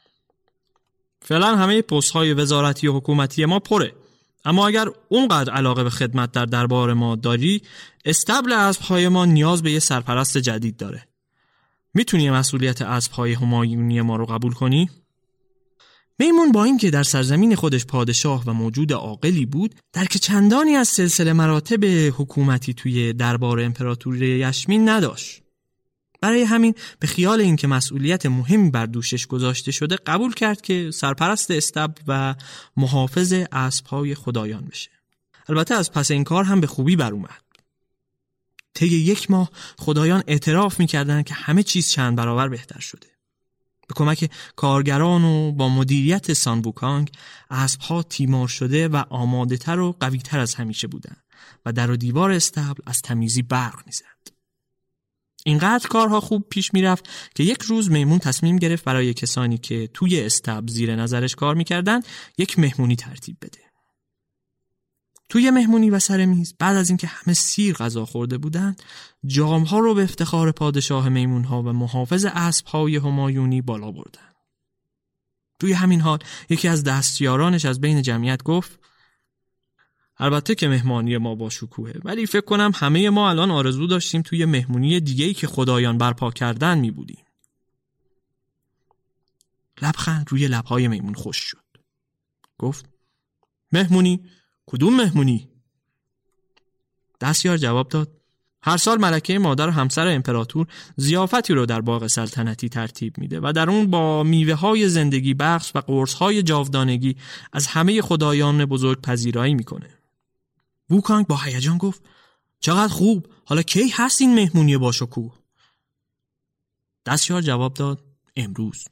Speaker 4: فعلا همه پست‌های وزارتی و حکومتی ما پره، اما اگر اونقدر علاقه به خدمت در دربار ما داری، استبل اسب‌های ما نیاز به یه سرپرست جدید داره. میتونی مسئولیت اسب‌های همایونی ما رو قبول کنی؟ میمون با این که در سرزمین خودش پادشاه و موجود عاقلی بود، درک چندانی از سلسله مراتب حکومتی توی دربار امپراتوری یشمین نداشت. برای همین به خیال این که مسئولیت مهمی بر دوشش گذاشته شده قبول کرد که سرپرست استبل و محافظ اسب‌های خدایان بشه. البته از پس این کار هم به خوبی بر اومد. طی 1 ماه خدایان اعتراف می‌کردند که همه چیز چند برابر بهتر شده. به کمک کارگران و با مدیریت سان ووکانگ اسب‌ها تیمار شده و آماده‌تر و قوی‌تر از همیشه بودند و در و دیوار استبل از تمیزی برق می‌زد. اینقدر کارها خوب پیش میرفت که یک روز میمون تصمیم گرفت برای کسانی که توی استبل زیر نظرش کار می‌کردن یک مهمونی ترتیب بده. توی مهمونی و سر میز بعد از اینکه همه سیر غذا خورده بودند، جام‌ها رو به افتخار پادشاه میمون‌ها و محافظ اسب‌های همایونی بالا بردن. توی همین حال یکی از دستیارانش از بین جمعیت گفت: البته که مهمانی ما با شکوهه، ولی فکر کنم همه ما الان آرزو داشتیم توی مهمونی دیگه‌ای که خدایان برپا کردن می بودیم. لبخند روی لب‌های میمون خوش شد. گفت: مهمونی؟ کدوم مهمونی؟ دستیار جواب داد: هر سال ملکه مادر و همسر امپراتور ضیافتی رو در باغ سلطنتی ترتیب میده و در اون با میوه‌های زندگی بخش و قرص‌های جاودانگی از همه خدایان بزرگ پذیرایی میکنه. ووکانگ با هیجان گفت: چقدر خوب، حالا کی هست این مهمونی با شکوه؟ دستیار جواب داد: امروز.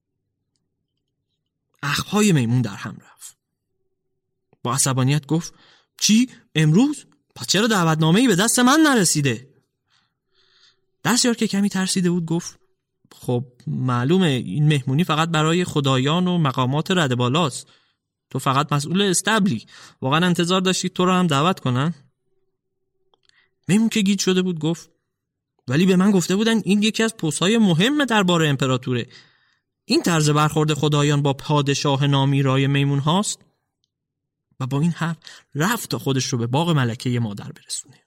Speaker 4: اخم‌های میمون در هم رفت. با عصبانیت گفت: چی؟ امروز؟ پس چرا دعوتنامه‌ای به دست من نرسیده؟ دستیار که کمی ترسیده بود گفت: خب معلومه این مهمونی فقط برای خدایان و مقامات رده بالاست. تو فقط مسئول استبلی. واقعا انتظار داشتی تو رو هم دعوت کنن؟ میمون که گیج شده بود گفت: ولی به من گفته بودن این یکی از پست‌های مهم دربار امپراتوره. این طرز برخورد خدایان با پادشاه نامیرای میمون هاست. و با این حرف رفت تا خودش رو به باغ ملکه مادر برسونه.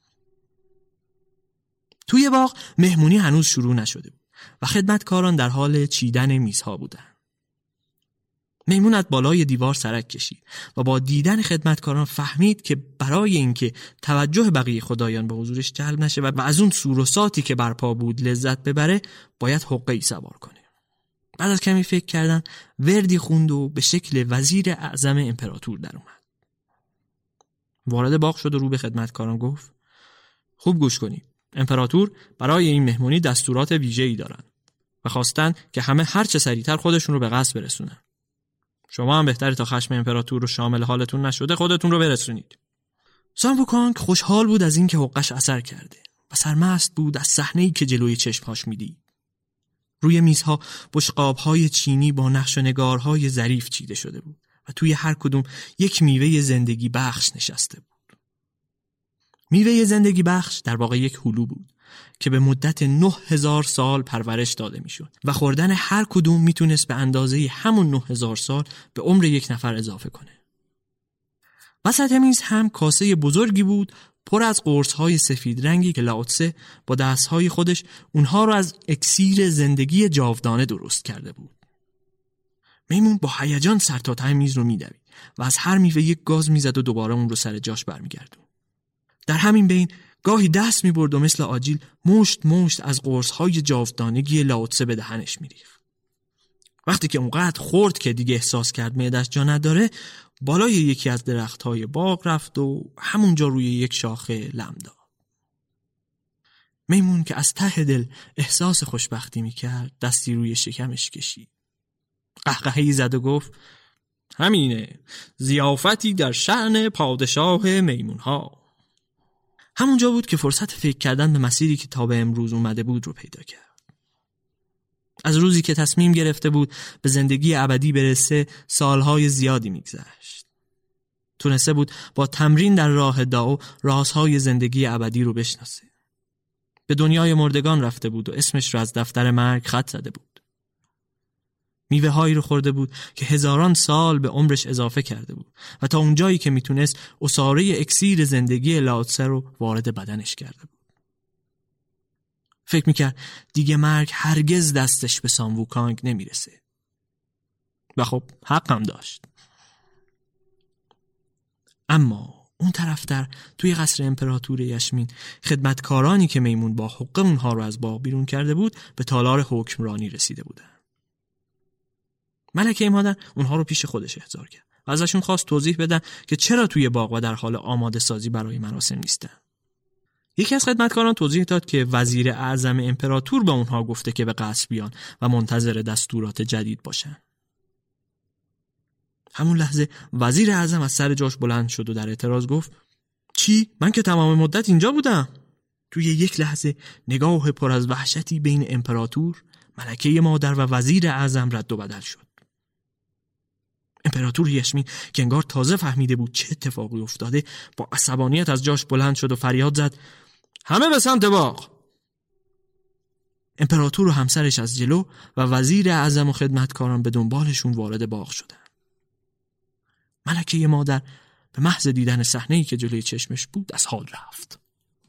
Speaker 4: توی باغ مهمونی هنوز شروع نشده بود و خدمتکاران در حال چیدن میزها بودن. میمون از بالای دیوار سرک کشید و با دیدن خدمتکاران فهمید که برای اینکه توجه بقیه خدایان به حضورش جلب نشه و از اون سور و ساتی که برپا بود لذت ببره باید حقه‌ای سوار کنه. بعد از کمی فکر کردن وردی خوند و به شکل وزیر اعظم امپراتور در اومد. وارد باغ شد و رو به خدمتکاران گفت: خوب گوش کنید. امپراتور برای این مهمونی دستورات ویژه‌ای دارن و خواستن که همه هر چه سریعتر خودشون رو به قصد برسونن. شما هم بهتره تا خشم امپراتور رو شامل حالتون نشده خودتون رو برسونید. سان ووکانگ خوشحال بود از اینکه حقش اثر کرده و سرمست بود از صحنه‌ای که جلوی چشم‌هاش می‌دید. روی میزها بشقاب‌های چینی با نقش و نگارهای ظریف چیده شده بود و توی هر کدوم یک میوه زندگی بخش نشسته بود. میوه زندگی بخش در واقع یک هلو بود که به مدت 9000 سال پرورش داده میشد و خوردن هر کدوم میتونست به اندازه همون 9000 سال به عمر یک نفر اضافه کنه. وسط میز هم کاسه بزرگی بود پر از قرص‌های سفید رنگی که لاوتسه با دست‌های خودش اونها رو از اکسیر زندگی جاودانه درست کرده بود. میمون با هیجان سر تا ته میز رو میدوید و از هر میوه یک گاز میزد و دوباره اون رو سر جاش برمیگردون. در همین بین گاهی دست میبرد و مثل آجیل مشت مشت از قرص‌های جاودانگی لاوتسه به دهنش میریخت. وقتی که اونقدر خورد که دیگه احساس کرد معده‌اش جا نداره، بالای یکی از درخت‌های باغ رفت و همونجا روی یک شاخه لم داد. میمون که از ته دل احساس خوشبختی میکرد دستی روی شکمش کشید. قهقهی زد و گفت همینه، ضیافتی در شأن پادشاه میمونها. همونجا بود که فرصت فکر کردن به مسیری که تا به امروز اومده بود رو پیدا کرد. از روزی که تصمیم گرفته بود به زندگی ابدی برسه سالهای زیادی میگذشت. تونسته بود با تمرین در راه دائو رازهای زندگی ابدی رو بشناسه. به دنیای مردگان رفته بود و اسمش رو از دفتر مرگ خط زده بود. میوه هایی رو خورده بود که هزاران سال به عمرش اضافه کرده بود و تا اونجایی که میتونست عصاره اکسیر زندگی لاوتسه رو وارد بدنش کرده بود. فکر میکرد دیگه مرگ هرگز دستش به سان ووکانگ نمیرسه. و خب حق هم داشت. اما اون طرفتر توی قصر امپراتور یشمین خدمتکارانی که میمون با حقه اونها رو از باغ بیرون کرده بود به تالار حکمرانی رسیده بودن. ملکه مادر اونها رو پیش خودش احضار کرد و ازشون خواست توضیح بدن که چرا توی باغ و در حال آماده سازی برای مراسم نیستن. یکی از خدمتکاران توضیح داد که وزیر اعظم امپراتور به اونها گفته که به قصر بیان و منتظر دستورات جدید باشن. همون لحظه وزیر اعظم از سر جاش بلند شد و در اعتراض گفت چی؟ من که تمام مدت اینجا بودم. توی یک لحظه نگاه پر از وحشتی بین امپراتور، ملکه مادر و وزیر اعظم رد و بدل شد. امپراتور یشمین که انگار تازه فهمیده بود چه اتفاقی افتاده با عصبانیت از جاش بلند شد و فریاد زد همه به سمت باغ. امپراتور و همسرش از جلو و وزیر اعظم و خدمتکاران به دنبالشون وارد باغ شدن. ملکه مادر به محض دیدن صحنه‌ای که جلوی چشمش بود از حال رفت.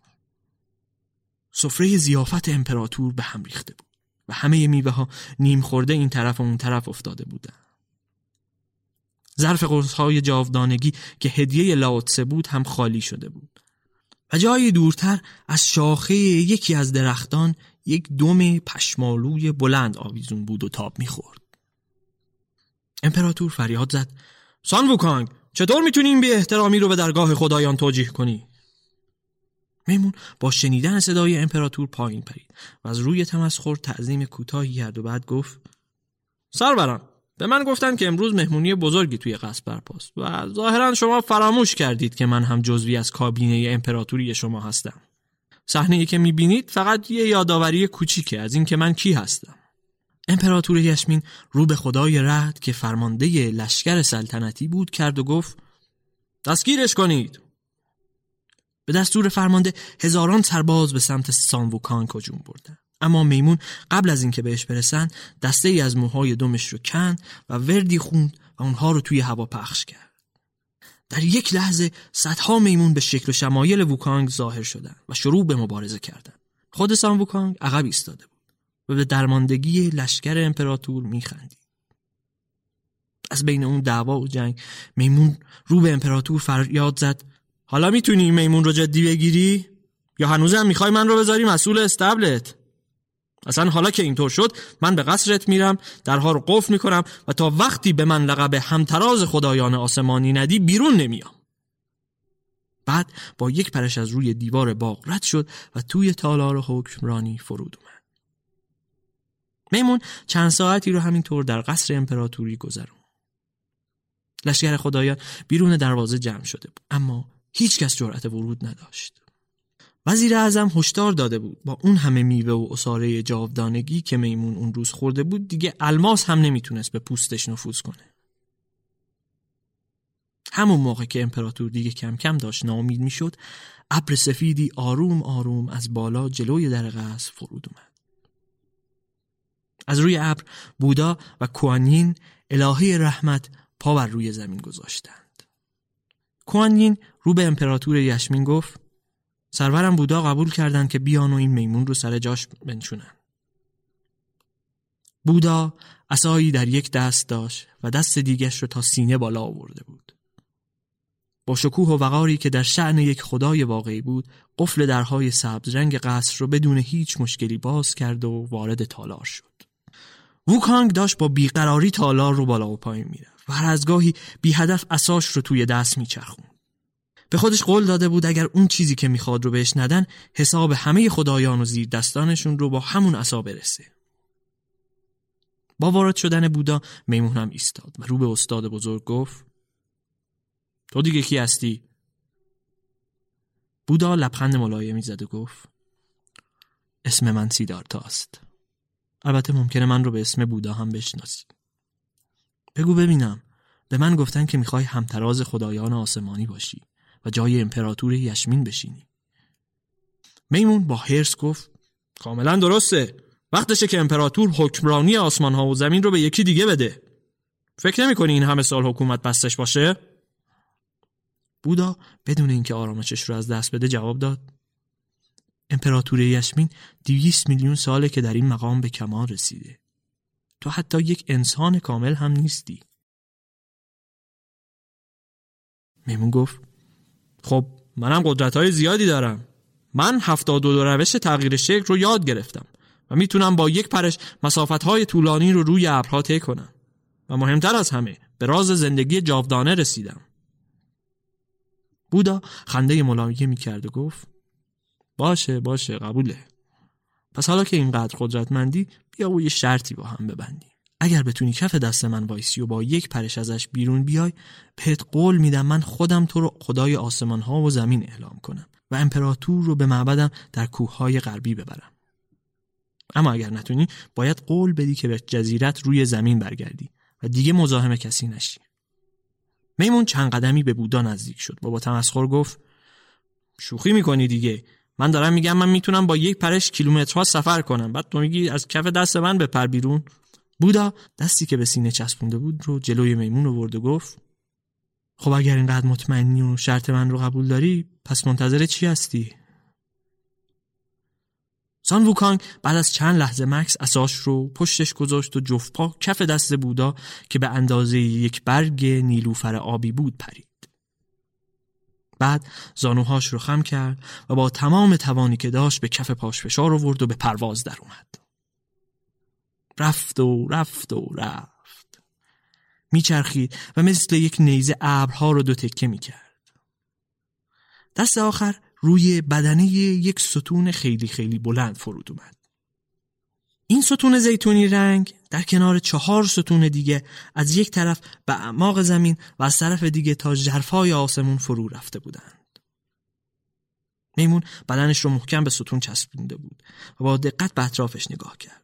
Speaker 4: سفره ضیافت امپراتور به هم ریخته بود و همه میوه ها نیم خورده این طرف و اون طرف افتاده بودن. ظرف قرص‌های جاودانگی که هدیه لاوتسه بود هم خالی شده بود و جای دورتر از شاخه یکی از درختان یک دم پشمالوی بلند آویزون بود و تاب می‌خورد. امپراتور فریاد زد سان ووکانگ، چطور میتونی این بی احترامی رو به درگاه خدایان توجیه کنی؟ میمون با شنیدن صدای امپراتور پایین پرید و از روی تمسخر تعظیم کوتاهی کرد و بعد گفت سروران، به من گفتن که امروز مهمونی بزرگی توی قصر برپاست و ظاهرا شما فراموش کردید که من هم جزوی از کابینه امپراتوری شما هستم. صحنه‌ای که میبینید فقط یه یادآوری کوچیکه از این که من کی هستم. امپراتور یشمین رو به خدای رعد که فرمانده لشکر سلطنتی بود کرد و گفت دستگیرش کنید. به دستور فرمانده هزاران سرباز به سمت سان ووکانگ هجوم بردن. اما میمون قبل از اینکه بهش برسن دسته ای از موهای دمش رو کند و وردی خوند و اونها رو توی هوا پخش کرد. در یک لحظه صدها میمون به شکل و شمایل ووکانگ ظاهر شدن و شروع به مبارزه کردن. خود سان ووکانگ عقب ایستاده بود و به درماندگی لشکر امپراتور میخندید. از بین اون دعوا و جنگ میمون رو به امپراتور فریاد زد حالا میتونی میمون رو جدی بگیری؟ یا هنوزم میخوای من رو بذاری مسئول استبلت؟ اصلا حالا که اینطور شد من به قصرت میرم، درها رو قفل میکنم و تا وقتی به من لقب همتراز خدایان آسمانی ندی بیرون نمیام. بعد با یک پرش از روی دیوار باغ رد شد و توی تالار حکمرانی فرود اومد. میمون چند ساعتی رو همینطور در قصر امپراتوری گذرون. لشکر خدایان بیرون دروازه جمع شده بود اما هیچ کس جرأت ورود نداشت. وزیر اعظم هشدار داده بود با اون همه میوه و عصاره جاودانگی که میمون اون روز خورده بود دیگه الماس هم نمیتونست به پوستش نفوذ کنه. همون موقع که امپراتور دیگه کم کم داشت ناامید میشد، ابر سفیدی آروم آروم از بالا جلوی در قصر فرود اومد. از روی ابر بودا و کوانین الهه رحمت پا بر روی زمین گذاشتند. کوانگین رو به امپراتور یشمین گفت سرورم بودا قبول کردن که بیان و این میمون رو سر جاش بنشونن. بودا عصایی در یک دست داشت و دست دیگش رو تا سینه بالا آورده بود. با شکوه و وقاری که در شأن یک خدای واقعی بود، قفل درهای سبز رنگ قصر رو بدون هیچ مشکلی باز کرد و وارد تالار شد. ووکانگ داشت با بیقراری تالار رو بالا و پایین میرفت و هر از گاهی بی هدف عصاش رو توی دست میچرخوند. به خودش قول داده بود اگر اون چیزی که میخواد رو بهش ندن، حساب همه خدایان و زیر دستانشون رو با همون عصا برسه. با وارد شدن بودا، میمون هم ایستاد و رو به استاد بزرگ گفت تو دیگه کی هستی؟ بودا لبخند ملایمی زد و گفت اسم من سیدارتاست. البته ممکنه من رو به اسم بودا هم بشناسی. بگو ببینم، به من گفتن که میخوای همتراز خدایان آسمانی باشی و جای امپراتور یشمین بشینی. میمون با حرص گفت کاملا درسته. وقتشه که امپراتور حکمرانی آسمان ها و زمین رو به یکی دیگه بده. فکر نمی کنی این همه سال حکومت بستش باشه؟ بودا بدون اینکه آرامشش رو از دست بده جواب داد امپراتور یشمین 200 میلیون ساله که در این مقام به کمال رسیده. تو حتی یک انسان کامل هم نیستی. میمون گفت خب منم قدرت‌های زیادی دارم. من 72 روش تغییر شکل رو یاد گرفتم و میتونم با یک پرش مسافت‌های طولانی رو روی ابرها طی کنم و مهمتر از همه به راز زندگی جاودانه رسیدم. بودا خنده ملایمی کرد و گفت باشه قبوله. پس حالا که اینقدر قدرتمندی بیا و یه شرطی با هم ببندیم. اگر بتونی کف دست من وایسی و با یک پرش ازش بیرون بیای، بهت قول میدم من خودم تو رو خدای آسمان ها و زمین اعلام کنم و امپراتور رو به معبدم در کوههای غربی ببرم. اما اگر نتونی باید قول بدی که به جزیرت روی زمین برگردی و دیگه مزاحم کسی نشی. میمون چند قدمی به بودا نزدیک شد و با تمسخر گفت شوخی میکنی دیگه. من دارم میگم من میتونم با یک پرش کیلومترها سفر کنم، بعد تو میگی از کف دست من بپر بیرون. بودا دستی که به سینه چسبونده بود رو جلوی میمون آورد و گفت خب اگر اینقدر مطمئنی و شرط من رو قبول داری، پس منتظر چی هستی؟ سان ووکانگ بعد از چند لحظه مکث عصاش رو پشتش گذاشت و جفت پا کف دست بودا که به اندازه یک برگ نیلوفر آبی بود پرید. بعد زانوهاش رو خم کرد و با تمام توانی که داشت به کف پاش فشار آورد و به پرواز در اومد. رفت. میچرخید و مثل یک نیزه ابرها رو 2 تکه میکرد. دست آخر روی بدنه یک ستون خیلی بلند فرود اومد. این ستون زیتونی رنگ در کنار 4 ستون دیگه از یک طرف به اعماق زمین و از طرف دیگه تا ژرفای آسمون فرو رفته بودند. میمون بدنش رو محکم به ستون چسبونده بود و با دقت به اطرافش نگاه کرد.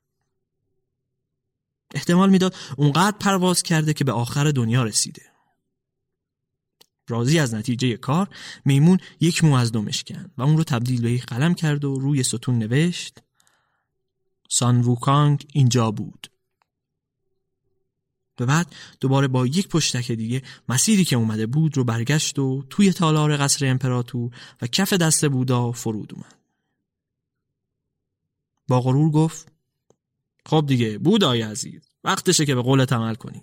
Speaker 4: احتمال میداد اونقدر پرواز کرده که به آخر دنیا رسیده. راضی از نتیجه کار، میمون یک مو از دمش کند و اون رو تبدیل به یک قلم کرد و روی ستون نوشت سان ووکانگ اینجا بود. و بعد دوباره با یک پشتک دیگه مسیری که اومده بود رو برگشت و توی تالار قصر امپراتور و کف دست بودا فرود اومد. با غرور گفت خب دیگه بودای عزیز، وقتشه که به قولت عمل کنی.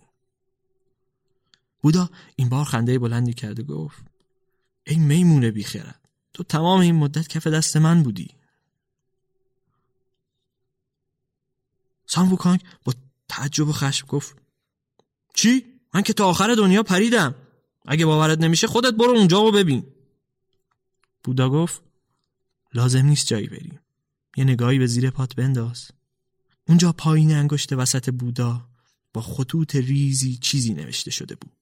Speaker 4: بودا این بار خنده بلندی کرد و گفت ای میمون بیخرد، تو تمام این مدت کف دست من بودی. سان ووکانگ با تعجب و خشم گفت چی؟ من که تا آخر دنیا پریدم. اگه باورت نمیشه خودت برو اونجا و ببین. بودا گفت لازم نیست جایی بریم. یه نگاهی به زیر پات بنداز. اونجا پایین انگشت وسط بودا با خطوط ریزی چیزی نوشته شده بود.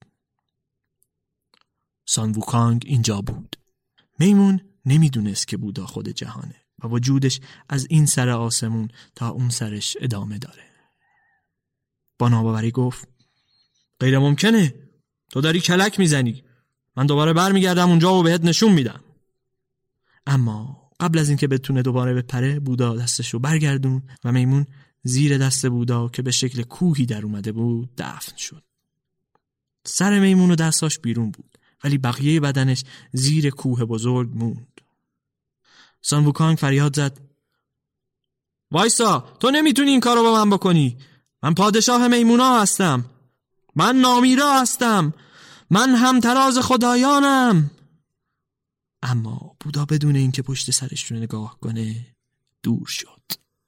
Speaker 4: سان ووکانگ اینجا بود. میمون نمیدونست که بودا خود جهانه و وجودش از این سر آسمون تا اون سرش ادامه داره. با ناباوری گفت غیر ممکنه. تو داری کلک میزنی. من دوباره برمیگردم اونجا و بهت نشون میدم. اما قبل از اینکه بتونه دوباره بپره، بودا دستش رو برگردون و میمون زیر دست بودا که به شکل کوهی در اومده بود دفن شد. سر میمون و دستاش بیرون بود ولی بقیه بدنش زیر کوه بزرگ موند. سان ووکانگ فریاد زد: وایسا، تو نمیتونی این کارو با من بکنی. من پادشاه میمونا هستم. من نامیرا هستم. من همتراز خدایانم. اما بودا بدون اینکه پشت سرش رو نگاه کنه دور شد.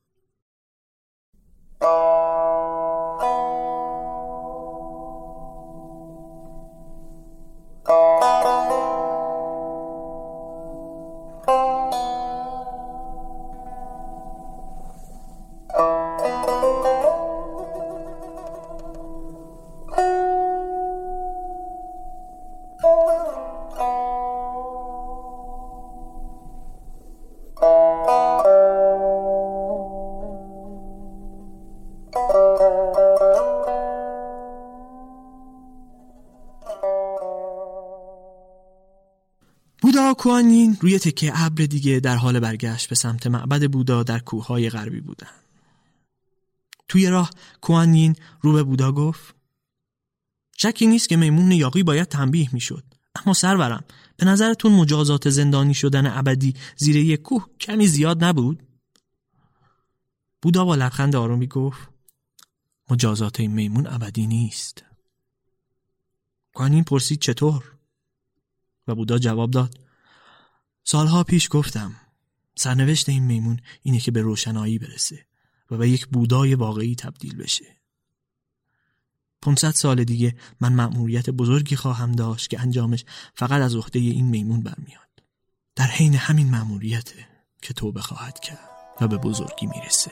Speaker 4: بودا کوان یین روی تکه ابر دیگه در حال برگشت به سمت معبد بودا در کوههای غربی بودن. توی راه کوان یین رو به بودا گفت: شکی نیست که میمون یاغی باید تنبیه میشد، اما سرورم، به نظرتون مجازات زندانی شدن ابدی زیر یک کوه کمی زیاد نبود؟ بودا با لبخند آرومی گفت: مجازات این میمون ابدی نیست. کوان یین پرسید چطور؟ و بودا جواب داد: سالها پیش گفتم سرنوشت این میمون اینه که به روشنایی برسه و به یک بودای واقعی تبدیل بشه. 500 سال دیگه من مأموریت بزرگی خواهم داشت که انجامش فقط از عهده این میمون برمیاد. در حین همین مأموریته که توبه خواهد کرد و به بزرگی میرسه.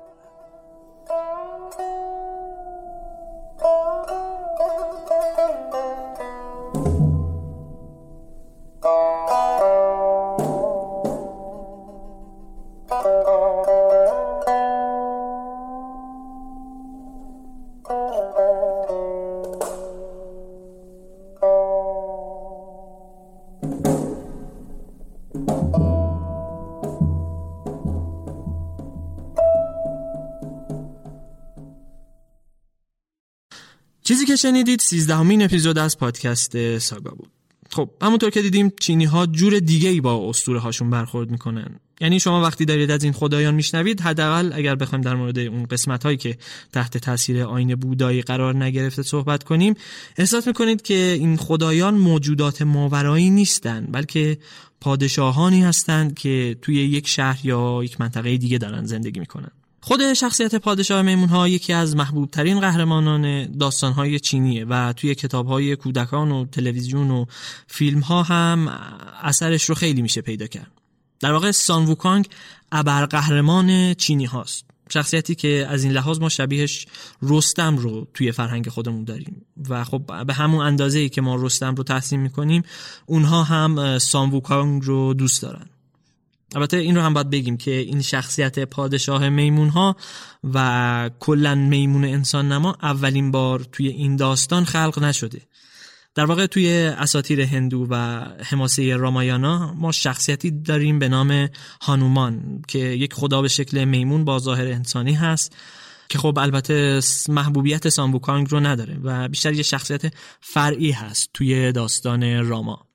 Speaker 4: چیزی که شنیدید 13مین اپیزود از پادکست ساگا بود. خب همونطور که دیدیم چینی ها جور دیگه‌ای با اسطوره هاشون برخورد میکنن. یعنی شما وقتی دارید از این خدایان میشنوید، حداقل اگر بخوایم در مورد اون قسمت هایی که تحت تاثیر آیین بودایی قرار نگرفته صحبت کنیم، احساس میکنید که این خدایان موجودات ماورایی نیستن، بلکه پادشاهانی هستند که توی یک شهر یا یک منطقه دیگه دارن زندگی میکنن. خود شخصیت پادشاه میمون‌ها یکی از محبوب ترین قهرمانان داستان‌های چینیه و توی کتاب‌های کودکان و تلویزیون و فیلم‌ها هم اثرش رو خیلی میشه پیدا کرد. در واقع سان ووکانگ ابرقهرمان چینی هاست. شخصیتی که از این لحاظ ما شبیهش رستم رو توی فرهنگ خودمون داریم و خب به همون اندازه‌ای که ما رستم رو تحسین می‌کنیم، اونها هم سان ووکانگ رو دوست دارن. البته این رو هم باید بگیم که این شخصیت پادشاه میمون ها و کلن میمون انسان نما اولین بار توی این داستان خلق نشده. در واقع توی اساطیر هندو و حماسه رامایانا ما شخصیتی داریم به نام هانومان که یک خدا به شکل میمون با ظاهر انسانی هست که خب البته محبوبیت سان ووکانگ رو نداره و بیشتر یه شخصیت فرعی هست توی داستان راما.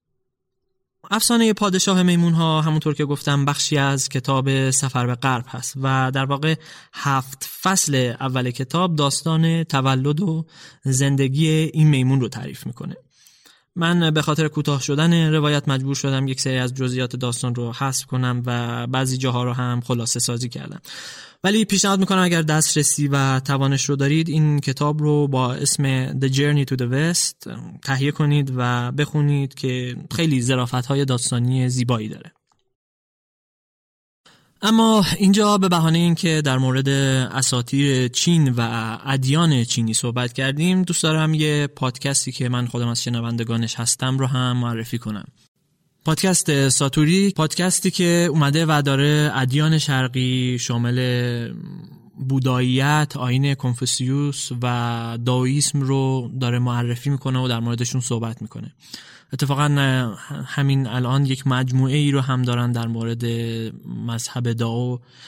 Speaker 4: افسانه پادشاه میمون ها همونطور که گفتم بخشی از کتاب سفر به غرب هست و در واقع 7 فصل اول کتاب داستان تولد و زندگی این میمون رو تعریف میکنه. من به خاطر کوتاه شدن روایت مجبور شدم یک سری از جزئیات داستان رو حذف کنم و بعضی جاها رو هم خلاصه سازی کردم. ولی پیشنهاد میکنم اگر دسترسی و توانش رو دارید این کتاب رو با اسم The Journey to the West تهیه کنید و بخونید که خیلی ظرافت‌های داستانی زیبایی داره. اما اینجا به بهانه اینکه در مورد اساطیر چین و ادیان چینی صحبت کردیم، دوست دارم یه پادکستی که من خودم از شنوندگانش هستم رو هم معرفی کنم. پادکست ساتوری، پادکستی که اومده و داره ادیان شرقی شامل بوداییت، آیین کنفوسیوس و دائوئیسم رو داره معرفی میکنه و در موردشون صحبت میکنه. اتفاقا همین الان یک مجموعه ای رو هم دارن در مورد مذهب دائو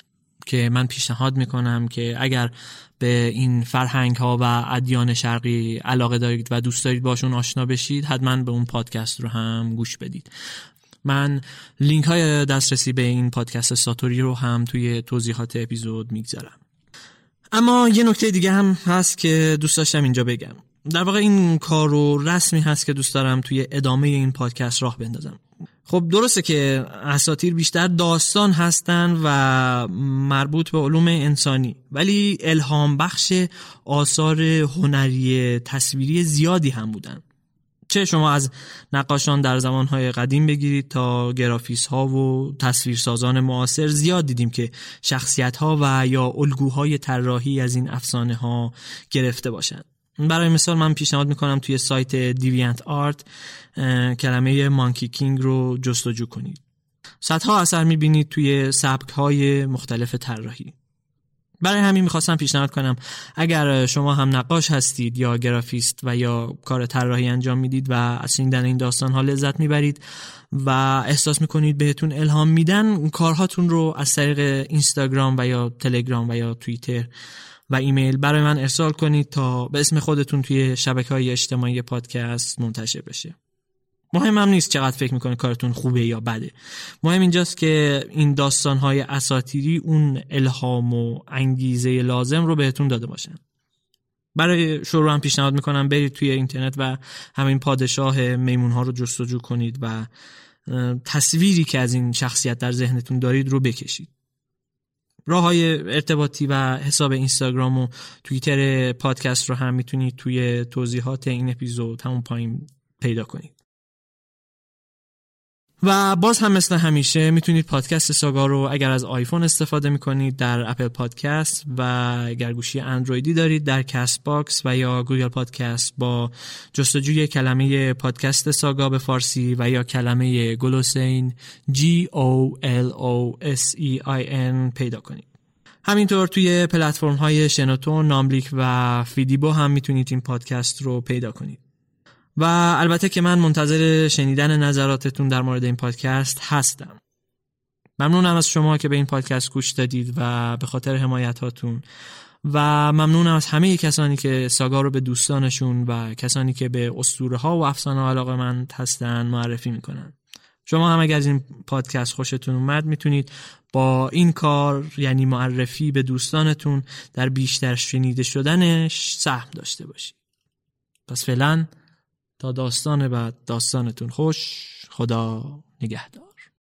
Speaker 4: که من پیشنهاد میکنم که اگر به این فرهنگ ها و ادیان شرقی علاقه دارید و دوست دارید باشون آشنا بشید، حتما به اون پادکست رو هم گوش بدید. من لینک های دسترسی به این پادکست ساتوری رو هم توی توضیحات اپیزود میگذارم. اما یه نکته دیگه هم هست که دوست داشتم اینجا بگم. در واقع این کار رو رسمی هست که دوست دارم توی ادامه این پادکست راه بندازم. خب درسته که اساطیر بیشتر داستان هستن و مربوط به علوم انسانی، ولی الهام بخش آثار هنری تصویری زیادی هم بودن. چه شما از نقاشان در زمانهای قدیم بگیرید تا گرافیست ها و تصویرسازان معاصر، زیاد دیدیم که شخصیت ها و یا الگوهای طراحی از این افسانه ها گرفته باشن. برای مثال من پیشنهاد میکنم توی سایت دیوینت آرت کلمه مانکی کینگ رو جستجو کنید. صدها اثر میبینید توی سبک‌های مختلف طراحی. برای همین میخواستم پیشنهاد کنم اگر شما هم نقاش هستید یا گرافیست و یا کار طراحی انجام میدید و از شنیدن این داستان‌ها لذت میبرید و احساس میکنید بهتون الهام میدن، کارهاتون رو از طریق اینستاگرام و یا تلگرام و یا توییتر و ایمیل برای من ارسال کنید تا به اسم خودتون توی شبکه‌های اجتماعی پادکست منتشر بشه. مهم هم نیست چقدر فکر میکنه کارتون خوبه یا بده. مهم اینجاست که این داستان‌های اساطیری اون الهام و انگیزه لازم رو بهتون داده باشن. برای شروع هم پیشنهاد میکنم برید توی اینترنت و همین پادشاه میمون‌ها رو جستجو کنید و تصویری که از این شخصیت در ذهنتون دارید رو بکشید. راه‌های ارتباطی و حساب اینستاگرام و توییتر پادکست رو هم میتونید توی توضیحات این اپیزود همون پایین پیدا کنید. و باز هم مثل همیشه میتونید پادکست ساگا رو اگر از آیفون استفاده میکنید در اپل پادکست و اگر گوشی اندرویدی دارید در کست باکس و یا گوگل پادکست با جستجوی کلمه پادکست ساگا به فارسی و یا کلمه گلوسین GOLOSEIN پیدا کنید. همینطور توی پلتفرم های شنوتو، ناملیک و فیدیبو هم میتونید این پادکست رو پیدا کنید. و البته که من منتظر شنیدن نظراتتون در مورد این پادکست هستم. ممنونم از شما که به این پادکست گوش دادید و به خاطر حمایتاتون، و ممنونم از همه کسانی که ساگا رو به دوستانشون و کسانی که به اسطوره ها و افسانه ها علاقه‌مند هستن معرفی میکنن. شما هم اگر از این پادکست خوشتون اومد میتونید با این کار، یعنی معرفی به دوستانتون، در بیشتر شنیده شدنش سهم داشته باشید. پس فعلا تا داستان بعد، داستانتون خوش. خدا نگهدار.